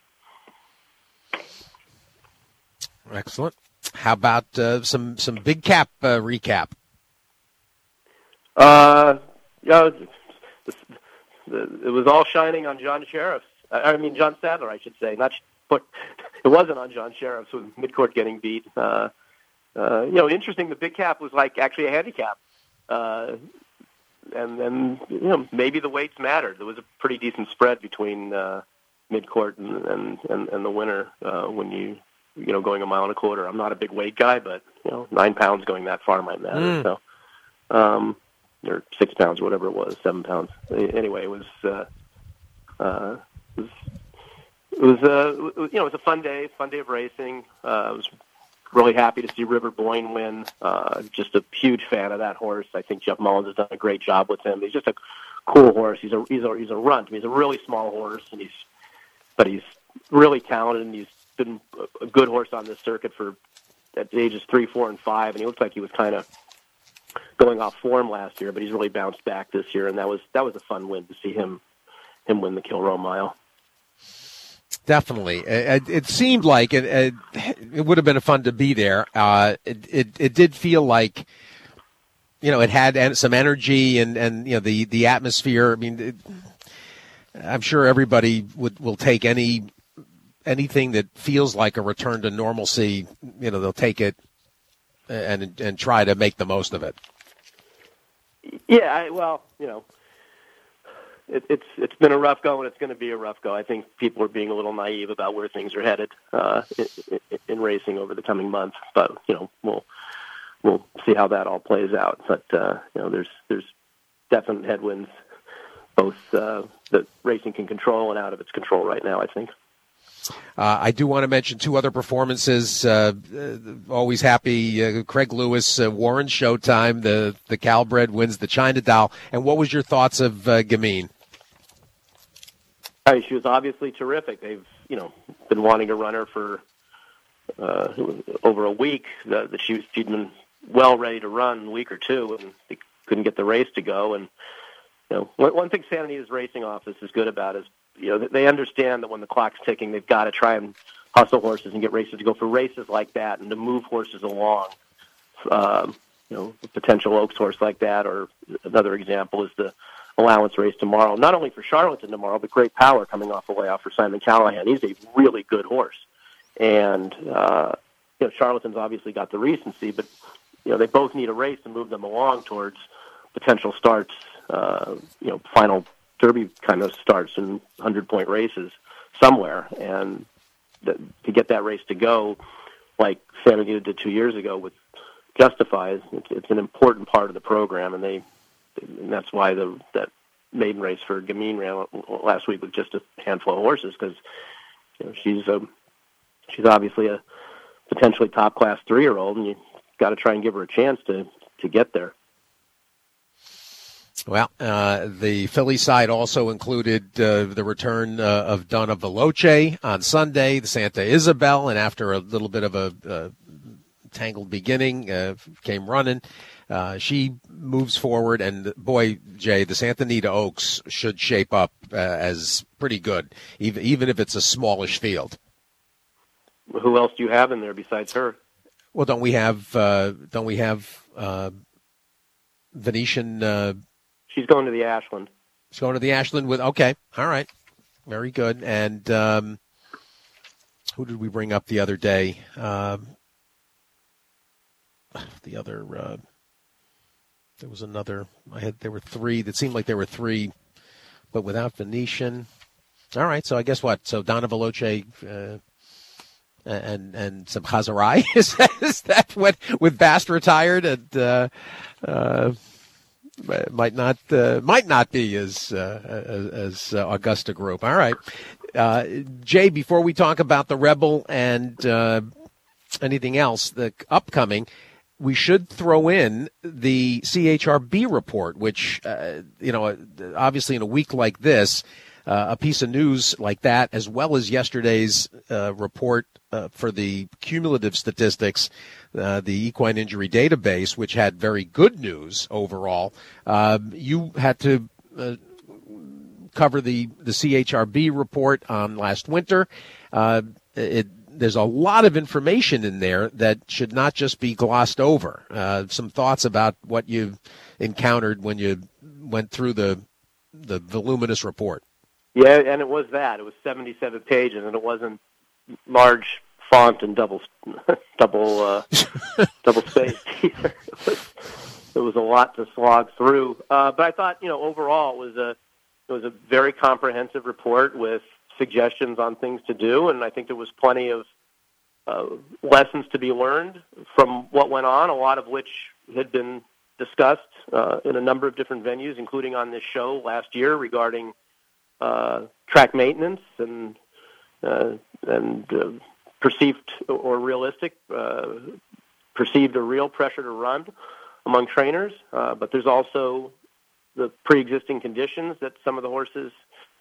Excellent. How about uh, some, some Big Cap uh, recap? Uh, yeah, the, the, it was all shining on John Sheriff's. I mean, John Sadler, I should say. Not, but it wasn't on John Sheriff's with Midcourt getting beat. Uh, uh, you know, interesting. The Big Cap was like actually a handicap, uh, and then you know maybe the weights mattered. There was a pretty decent spread between uh, Midcourt and, and, and, and the winner uh, when you you know going a mile and a quarter. I'm not a big weight guy, but you know nine pounds going that far might matter. Mm. So. Um, or six pounds or whatever it was, seven pounds. Anyway, it was, uh, uh, it was, it was, uh, you know, it was a fun day, fun day of racing. Uh, I was really happy to see River Boyne win. Uh, just a huge fan of that horse. I think Jeff Mullins has done a great job with him. He's just a cool horse. He's a, he's a, he's a runt. I mean, he's a really small horse and he's, but he's really talented and he's been a good horse on this circuit for at the ages three, four, and five. And he looks like he was kind of going off form last year, but he's really bounced back this year, and that was that was a fun win to see him him win the Kilroe Mile. Definitely, it, it seemed like it, it. It would have been fun to be there. Uh, it, it it did feel like, you know, it had some energy and, and you know the, the atmosphere. I mean, it, I'm sure everybody would will take any anything that feels like a return to normalcy. You know, they'll take it. And and try to make the most of it. Yeah, I, well, you know, it, it's it's been a rough go, and it's going to be a rough go. I think people are being a little naive about where things are headed uh, in, in racing over the coming months. But you know, we'll we'll see how that all plays out. But uh, you know, there's there's definite headwinds, both uh, that racing can control and out of its control right now, I think. Uh, I do want to mention two other performances. Uh, uh, always happy. Uh, Craig Lewis, uh, Warren Showtime. The the Calbred wins the China Doll. And what was your thoughts of uh, Gamine? I mean, she was obviously terrific. They've you know been wanting a runner for uh, over a week. The, the she, she'd been well ready to run a week or two, and they couldn't get the race to go. And you know, one, one thing Santa Anita's racing office is good about is, you know, they understand that when the clock's ticking, they've got to try and hustle horses and get races to go. For races like that and to move horses along, um, you know, a potential Oaks horse like that, or another example is the allowance race tomorrow. Not only for Charlatan tomorrow, but Great Power coming off the layoff for Simon Callahan. He's a really good horse. And, uh, you know, Charlatan's obviously got the recency, but, you know, they both need a race to move them along towards potential starts, uh, you know, final Derby kind of starts in hundred-point races somewhere, and th- to get that race to go, like Santa Anita did two years ago with Justifies, it's, it's an important part of the program, and they, and that's why the that maiden race for Gamine ran last week with just a handful of horses, because you know, she's a she's obviously a potentially top-class three-year-old, and you got to try and give her a chance to to get there. Well, uh, the Philly side also included uh, the return uh, of Donna Veloce on Sunday, the Santa Isabel, and after a little bit of a uh, tangled beginning, uh, came running. Uh, she moves forward, and boy, Jay, the Santa Anita Oaks should shape up uh, as pretty good, even even if it's a smallish field. Who else do you have in there besides her? Well, don't we have uh, don't we have uh, Venetian? Uh, She's going to the Ashland. She's going to the Ashland with, okay, all right, very good. And um, who did we bring up the other day? Um, the other, uh, there was another, I had, there were three, that seemed like there were three, but without Venetian. All right, so I guess what? So Donna Veloce uh, and and some Chazarai, is that, is that what, with Bast retired and uh, uh might not uh, might not be as uh, as, as uh, Augusta Group. All right, uh, Jay. Before we talk about the Rebel and uh, anything else, the upcoming, we should throw in the C H R B report, which uh, you know, obviously in a week like this, uh, a piece of news like that, as well as yesterday's uh, report uh, for the cumulative statistics. Uh, the equine injury database, which had very good news overall. Uh, you had to uh, cover the, the C H R B report on last winter. Uh, it, there's a lot of information in there that should not just be glossed over. Uh, some thoughts about what you encountered when you went through the the voluminous report. Yeah, and it was that. It was seventy-seven pages, and it wasn't large font and double double uh, double spaced either. It was, it was a lot to slog through. Uh, but I thought, you know, overall it was a it was a very comprehensive report with suggestions on things to do, and I think there was plenty of uh, lessons to be learned from what went on, a lot of which had been discussed uh, in a number of different venues, including on this show last year regarding uh, track maintenance and uh, and uh, perceived or realistic, uh, perceived or real pressure to run among trainers. Uh, but there's also the pre-existing conditions that some of the horses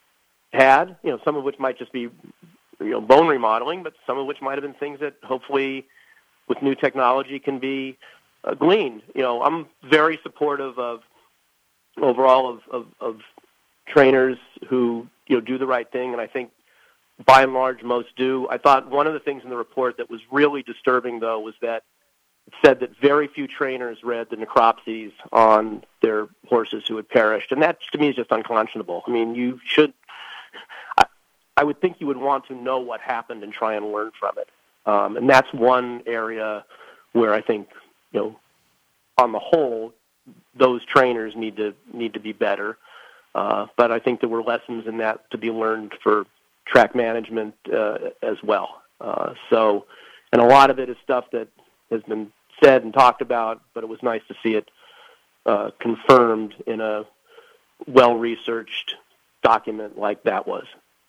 had, you know, some of which might just be, you know, bone remodeling, but some of which might have been things that hopefully with new technology can be uh, gleaned. You know, I'm very supportive of overall of, of, of trainers who, you know, do the right thing, and I think by and large, most do. I thought one of the things in the report that was really disturbing, though, was that it said that very few trainers read the necropsies on their horses who had perished. And that, to me, is just unconscionable. I mean, you should I, I would think you would want to know what happened and try and learn from it. Um, and that's one area where I think, you know, on the whole, those trainers need to need to be better. Uh, but I think there were lessons in that to be learned for track management uh, as well. Uh, so, and a lot of it is stuff that has been said and talked about, but it was nice to see it uh, confirmed in a well-researched document like that was.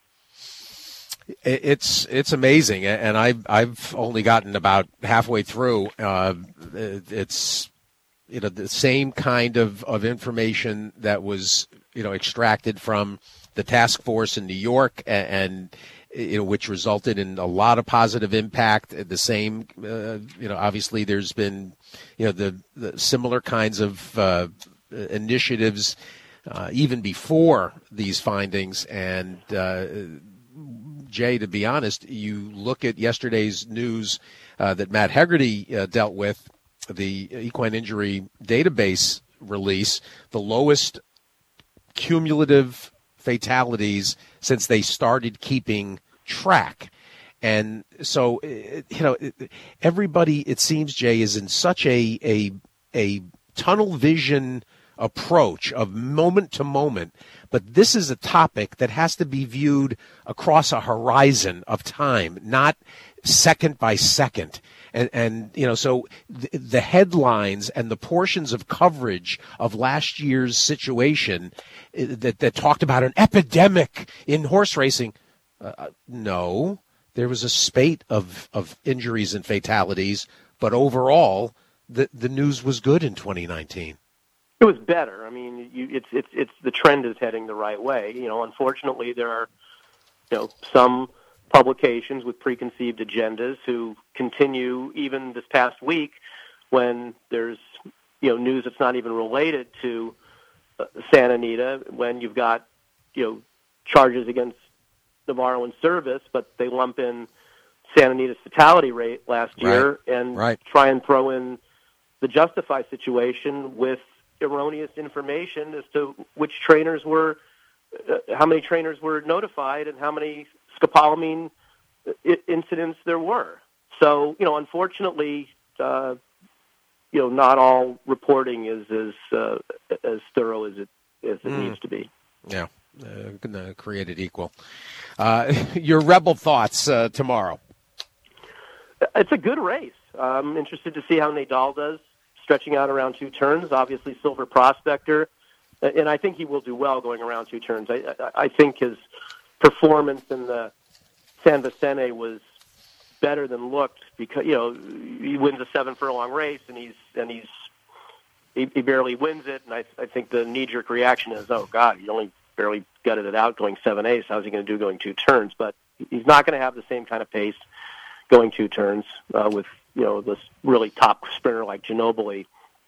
It's it's amazing, and I've I've only gotten about halfway through. Uh, it's you know the same kind of, of information that was you know extracted from the task force in New York, and, and you know which resulted in a lot of positive impact. The same, uh, you know, obviously there's been you know the, the similar kinds of uh, initiatives uh, even before these findings, and. Uh, Jay, to be honest, you look at yesterday's news uh, that Matt Hegarty uh, dealt with, the equine injury database release, the lowest cumulative fatalities since they started keeping track. And so, you know, everybody, it seems, Jay, is in such a a, a tunnel vision approach of moment to moment. But this is a topic that has to be viewed across a horizon of time, not second by second. And, and you know, so th- the headlines and the portions of coverage of last year's situation uh, that, that talked about an epidemic in horse racing, uh, no, there was a spate of, of injuries and fatalities, but overall, the, the news was good in twenty nineteen. It was better. I mean, you, it's it's it's the trend is heading the right way. You know, unfortunately, there are you know some publications with preconceived agendas who continue even this past week when there's you know news that's not even related to uh, Santa Anita, when you've got you know charges against Navarro and Service, but they lump in Santa Anita's fatality rate last year right. and right. try and throw in the Justify situation with erroneous information as to which trainers were, uh, how many trainers were notified and how many scopolamine I- incidents there were. So, you know, unfortunately, uh, you know, not all reporting is as uh, as thorough as it as it mm. needs to be. Yeah, uh, created equal. Uh, your Rebel thoughts uh, tomorrow? It's a good race. I'm interested to see how Nadal does, stretching out around two turns. Obviously, Silver Prospector, and I think he will do well going around two turns. I, I, I think his performance in the San Vicente was better than looked because you know he wins a seven furlong race and he's and he's he, he barely wins it. And I, I think the knee-jerk reaction is, oh God, he only barely gutted it out going seven eighths. How's he going to do going two turns? But he's not going to have the same kind of pace going two turns uh, with. You know, this really top sprinter like Ginobili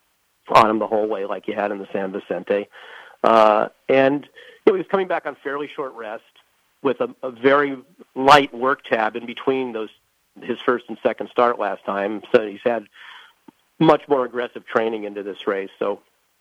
on him the whole way like you had in the San Vicente. Uh, and you know, he was coming back on fairly short rest with a, a very light work tab in between those his first and second start last time. So he's had much more aggressive training into this race. So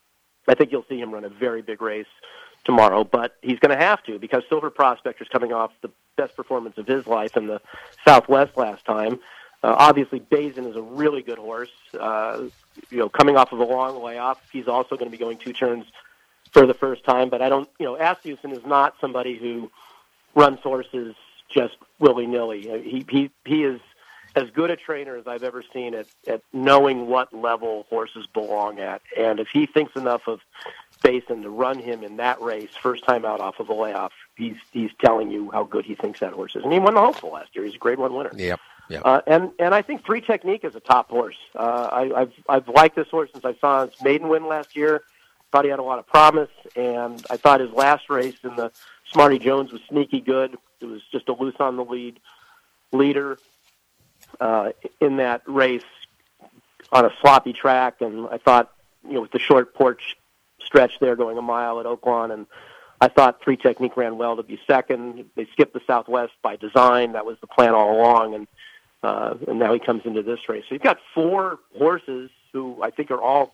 I think you'll see him run a very big race tomorrow, but he's going to have to because Silver Prospector's coming off the best performance of his life in the Southwest last time. Uh, obviously, Bazin is a really good horse. Uh, you know, coming off of a long layoff, he's also going to be going two turns for the first time. But I don't, you know, Asmussen is not somebody who runs horses just willy-nilly. He he he is as good a trainer as I've ever seen at at knowing what level horses belong at. And if he thinks enough of Bazin to run him in that race, first time out off of a layoff, he's he's telling you how good he thinks that horse is. And he won the Hopeful last year. He's a Grade One winner. Yep. Yep. Uh, and and I think Three Technique is a top horse. Uh, I, I've I've liked this horse since I saw his maiden win last year. Thought he had a lot of promise, and I thought his last race in the Smarty Jones was sneaky good. It was just a loose on the lead leader uh, in that race on a sloppy track, and I thought you know with the short porch stretch there going a mile at Oaklawn, and I thought Three Technique ran well to be second. They skipped the Southwest by design. That was the plan all along, and Uh, and now he comes into this race. So you've got four horses who I think are all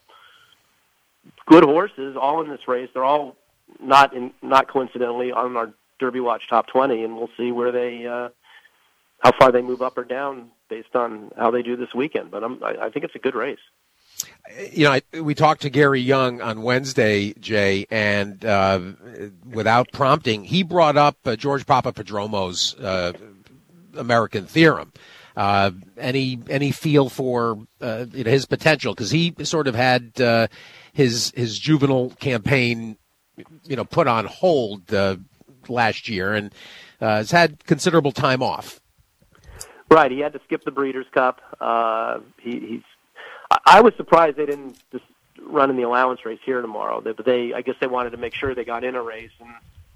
good horses, all in this race. They're all not in, not coincidentally on our Derby Watch top twenty, and we'll see where they, uh, how far they move up or down based on how they do this weekend. But I'm, I, I think it's a good race. You know, I, we talked to Gary Young on Wednesday, Jay, and uh, without prompting, he brought up uh, George Papapadromo's uh, American Theorem. Uh, any any feel for uh, you know, his potential? Because he sort of had uh, his his juvenile campaign, you know, put on hold uh, last year, and uh, has had considerable time off. Right, he had to skip the Breeders' Cup. Uh, he, he's. I was surprised they didn't just run in the allowance race here tomorrow. But they, I guess, they wanted to make sure they got in a race, and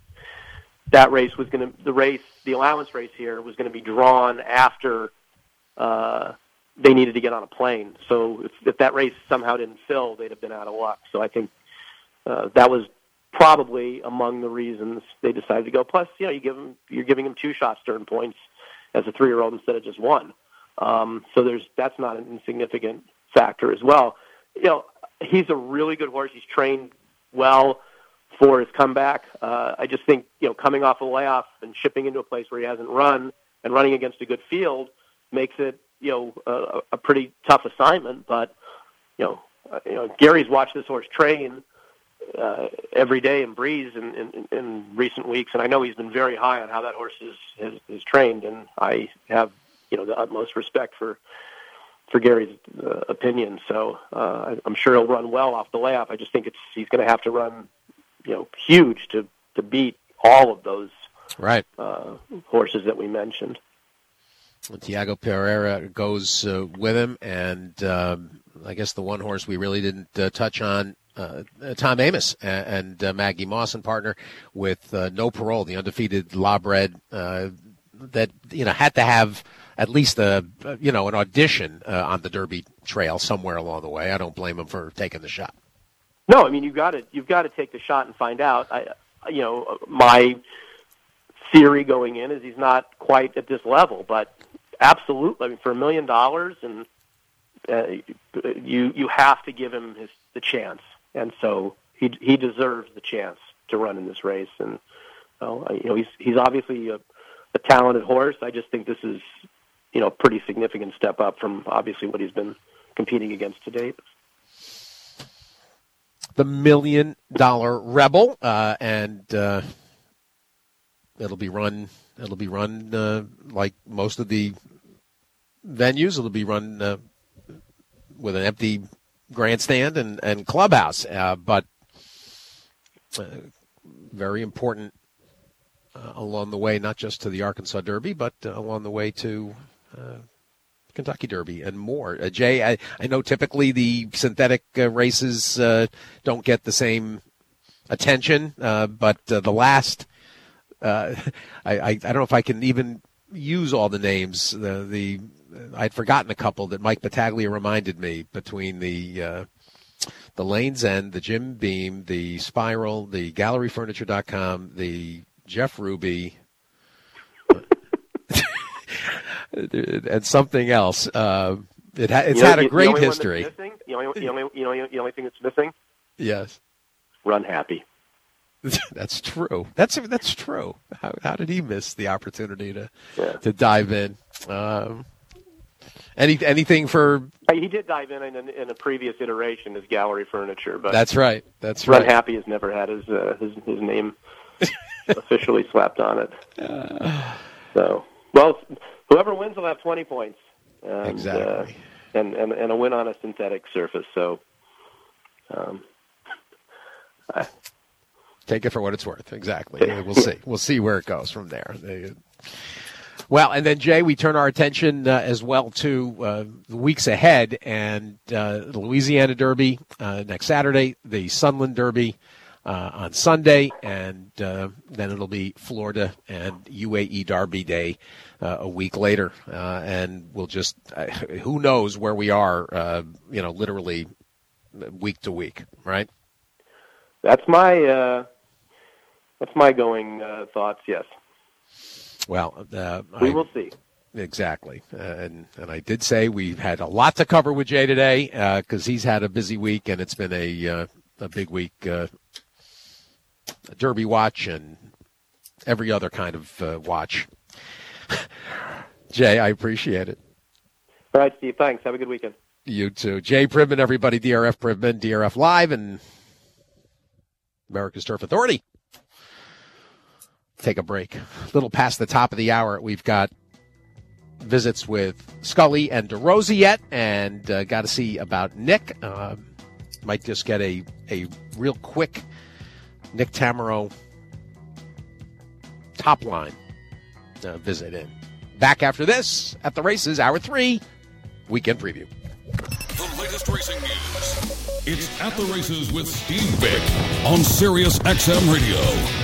that race was going to the race, the allowance race here was going to be drawn after uh, they needed to get on a plane. So if, if that race somehow didn't fill, they'd have been out of luck. So I think uh, that was probably among the reasons they decided to go. Plus, you know, you give them, you're giving them two shots to earn points as a three-year-old instead of just one. Um, so there's that's not an insignificant factor as well. You know, he's a really good horse. He's trained well for his comeback. Uh, I just think, you know, coming off a layoff and shipping into a place where he hasn't run and running against a good field makes it, you know, a, a pretty tough assignment. But, you know, uh, you know, Gary's watched this horse train uh, every day in Breeze in, in, in recent weeks, and I know he's been very high on how that horse is, is, is trained, and I have, you know, the utmost respect for for Gary's uh, opinion. So uh, I'm sure he'll run well off the layoff. I just think it's he's going to have to run, you know, huge to, to beat all of those right uh, horses that we mentioned. Tiago Pereira goes uh, with him, and um, I guess the one horse we really didn't uh, touch on, uh, Tom Amoss and, and uh, Maggie Moss and partner with uh, No Parole, the undefeated Labred, uh, that, you know, had to have at least a, you know, an audition uh, on the Derby trail somewhere along the way. I don't blame him for taking the shot. No, I mean, you've got to you've got to take the shot and find out. I, you know, my theory going in is he's not quite at this level, but absolutely, I mean, for a million dollars, and uh, you you have to give him his the chance, and so he he deserves the chance to run in this race. And well, you know, he's he's obviously a, a talented horse. I just think this is, you know, a pretty significant step up from obviously what he's been competing against to date. The Million Dollar Rebel, uh, and uh, it'll be run. It'll be run uh, like most of the venues. It'll be run uh, with an empty grandstand and and clubhouse, uh, but uh, very important uh, along the way, not just to the Arkansas Derby, but uh, along the way to Uh, Kentucky Derby and more. Uh, Jay, I, I know typically the synthetic uh, races uh, don't get the same attention, uh, but uh, the last, uh, I, I, I don't know if I can even use all the names. The, the I'd forgotten a couple that Mike Battaglia reminded me, between the uh, the Lane's End, the Jim Beam, the Spiral, the Gallery Furniture dot com, the Jeff Ruby, and something else. Uh, it ha- it's you know, had a great the history. The only, the, only, you know, the only thing that's missing? Yes. Run Happy. That's true. That's that's true. How, how did he miss the opportunity to yeah. to dive in? Um, any anything for? He did dive in in, in a previous iteration as Gallery Furniture, but that's right. That's Run right. Happy has never had his uh, his, his name officially slapped on it. Uh, so well. Whoever wins will have twenty points. And, exactly. Uh, and, and and a win on a synthetic surface. So, um, I, take it for what it's worth. Exactly. We'll see. We'll see where it goes from there. Well, and then, Jay, we turn our attention uh, as well to uh, the weeks ahead, and uh, the Louisiana Derby uh, next Saturday, the Sunland Derby Uh, on Sunday, and uh, then it'll be Florida and U A E Derby Day uh, a week later. Uh, and we'll just, uh, who knows where we are, uh, you know, literally week to week, right? That's my, uh, that's my going uh, thoughts, yes. Well, uh, we I, will see. Exactly. Uh, and, and I did say we've had a lot to cover with Jay today, because uh, he's had a busy week, and it's been a, uh, a big week, uh, a Derby watch and every other kind of uh, watch. Jay, I appreciate it. All right, Steve. Thanks. Have a good weekend. You too. Jay Privman, everybody, D R F Privman, D R F Live, and America's Turf Authority. Take a break. A little past the top of the hour. We've got visits with Scully and DeRosa yet, and uh, got to see about Nick. Uh, might just get a, a real quick Nick Tamero top line uh, visit in. Back after this at the races, hour three, weekend preview. The latest racing news. It's At the Races with Steve Bick on Sirius X M Radio.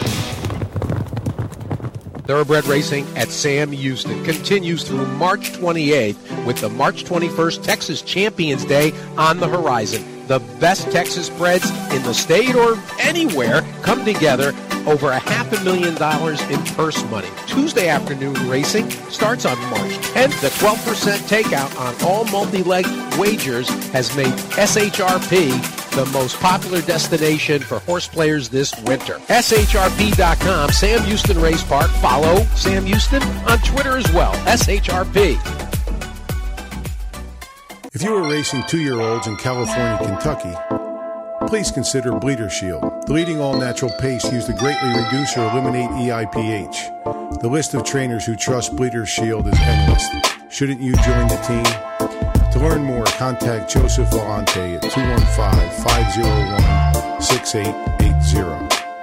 Thoroughbred racing at Sam Houston continues through March twenty-eighth with the March twenty-first Texas Champions Day on the horizon. The best Texas breds in the state or anywhere come together. Over a half a million dollars in purse money. Tuesday afternoon racing starts on March tenth. The twelve percent takeout on all multi-leg wagers has made S H R P the most popular destination for horse players this winter. S H R P dot com, Sam Houston Race Park. Follow Sam Houston on Twitter as well. S H R P. If you are racing two-year-olds in California, Kentucky, please consider Bleeder Shield, the leading all-natural paste used to greatly reduce or eliminate E I P H. The list of trainers who trust Bleeder Shield is endless. Shouldn't you join the team? To learn more, contact Joseph Vellante at two one five, five oh one, six eight eight zero.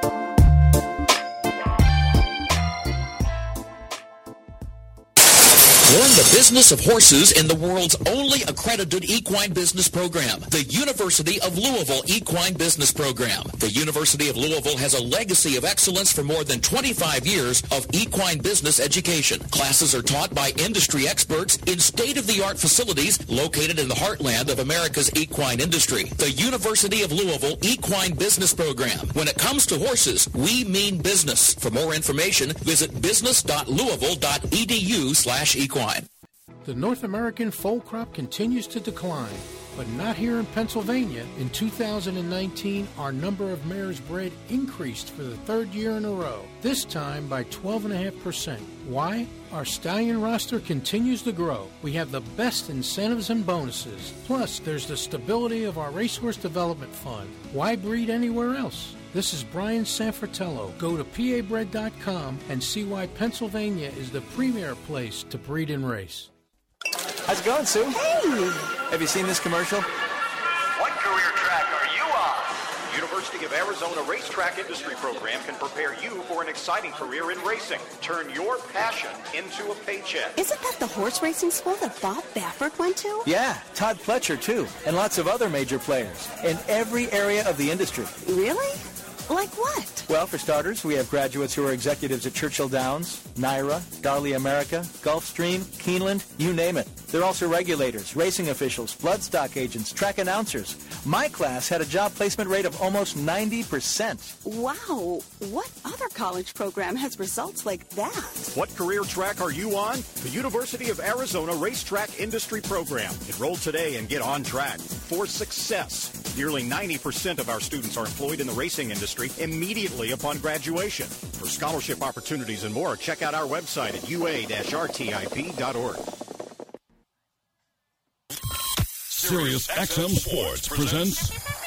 Learn the business of horses in the world's only accredited equine business program, the University of Louisville Equine Business Program. The University of Louisville has a legacy of excellence for more than twenty-five years of equine business education. Classes are taught by industry experts in state-of-the-art facilities located in the heartland of America's equine industry. The University of Louisville Equine Business Program. When it comes to horses, we mean business. For more information, visit business dot louisville dot e d u slash equine. The North American foal crop continues to decline, but not here in Pennsylvania. In two thousand nineteen, our number of mares bred increased for the third year in a row, this time by twelve point five percent. Why? Our stallion roster continues to grow. We have the best incentives and bonuses. Plus, there's the stability of our Racehorse Development Fund. Why breed anywhere else? This is Brian Sanfratello. Go to P A bred dot com and see why Pennsylvania is the premier place to breed and race. How's it going, Sue? Hey! Have you seen this commercial? What career track are you on? University of Arizona Racetrack Industry Program can prepare you for an exciting career in racing. Turn your passion into a paycheck. Isn't that the horse racing school that Bob Baffert went to? Yeah, Todd Pletcher, too, and lots of other major players in every area of the industry. Really? Like what? Well, for starters, we have graduates who are executives at Churchill Downs, Naira, Darley America, Gulfstream, Keeneland, you name it. They're also regulators, racing officials, bloodstock agents, track announcers. My class had a job placement rate of almost ninety percent. Wow. What other college program has results like that? What career track are you on? The University of Arizona Racetrack Industry Program. Enroll today and get on track for success. Nearly ninety percent of our students are employed in the racing industry immediately upon graduation. For scholarship opportunities and more, check out our website at u a dash r t i p dot org. Sirius X M Sports presents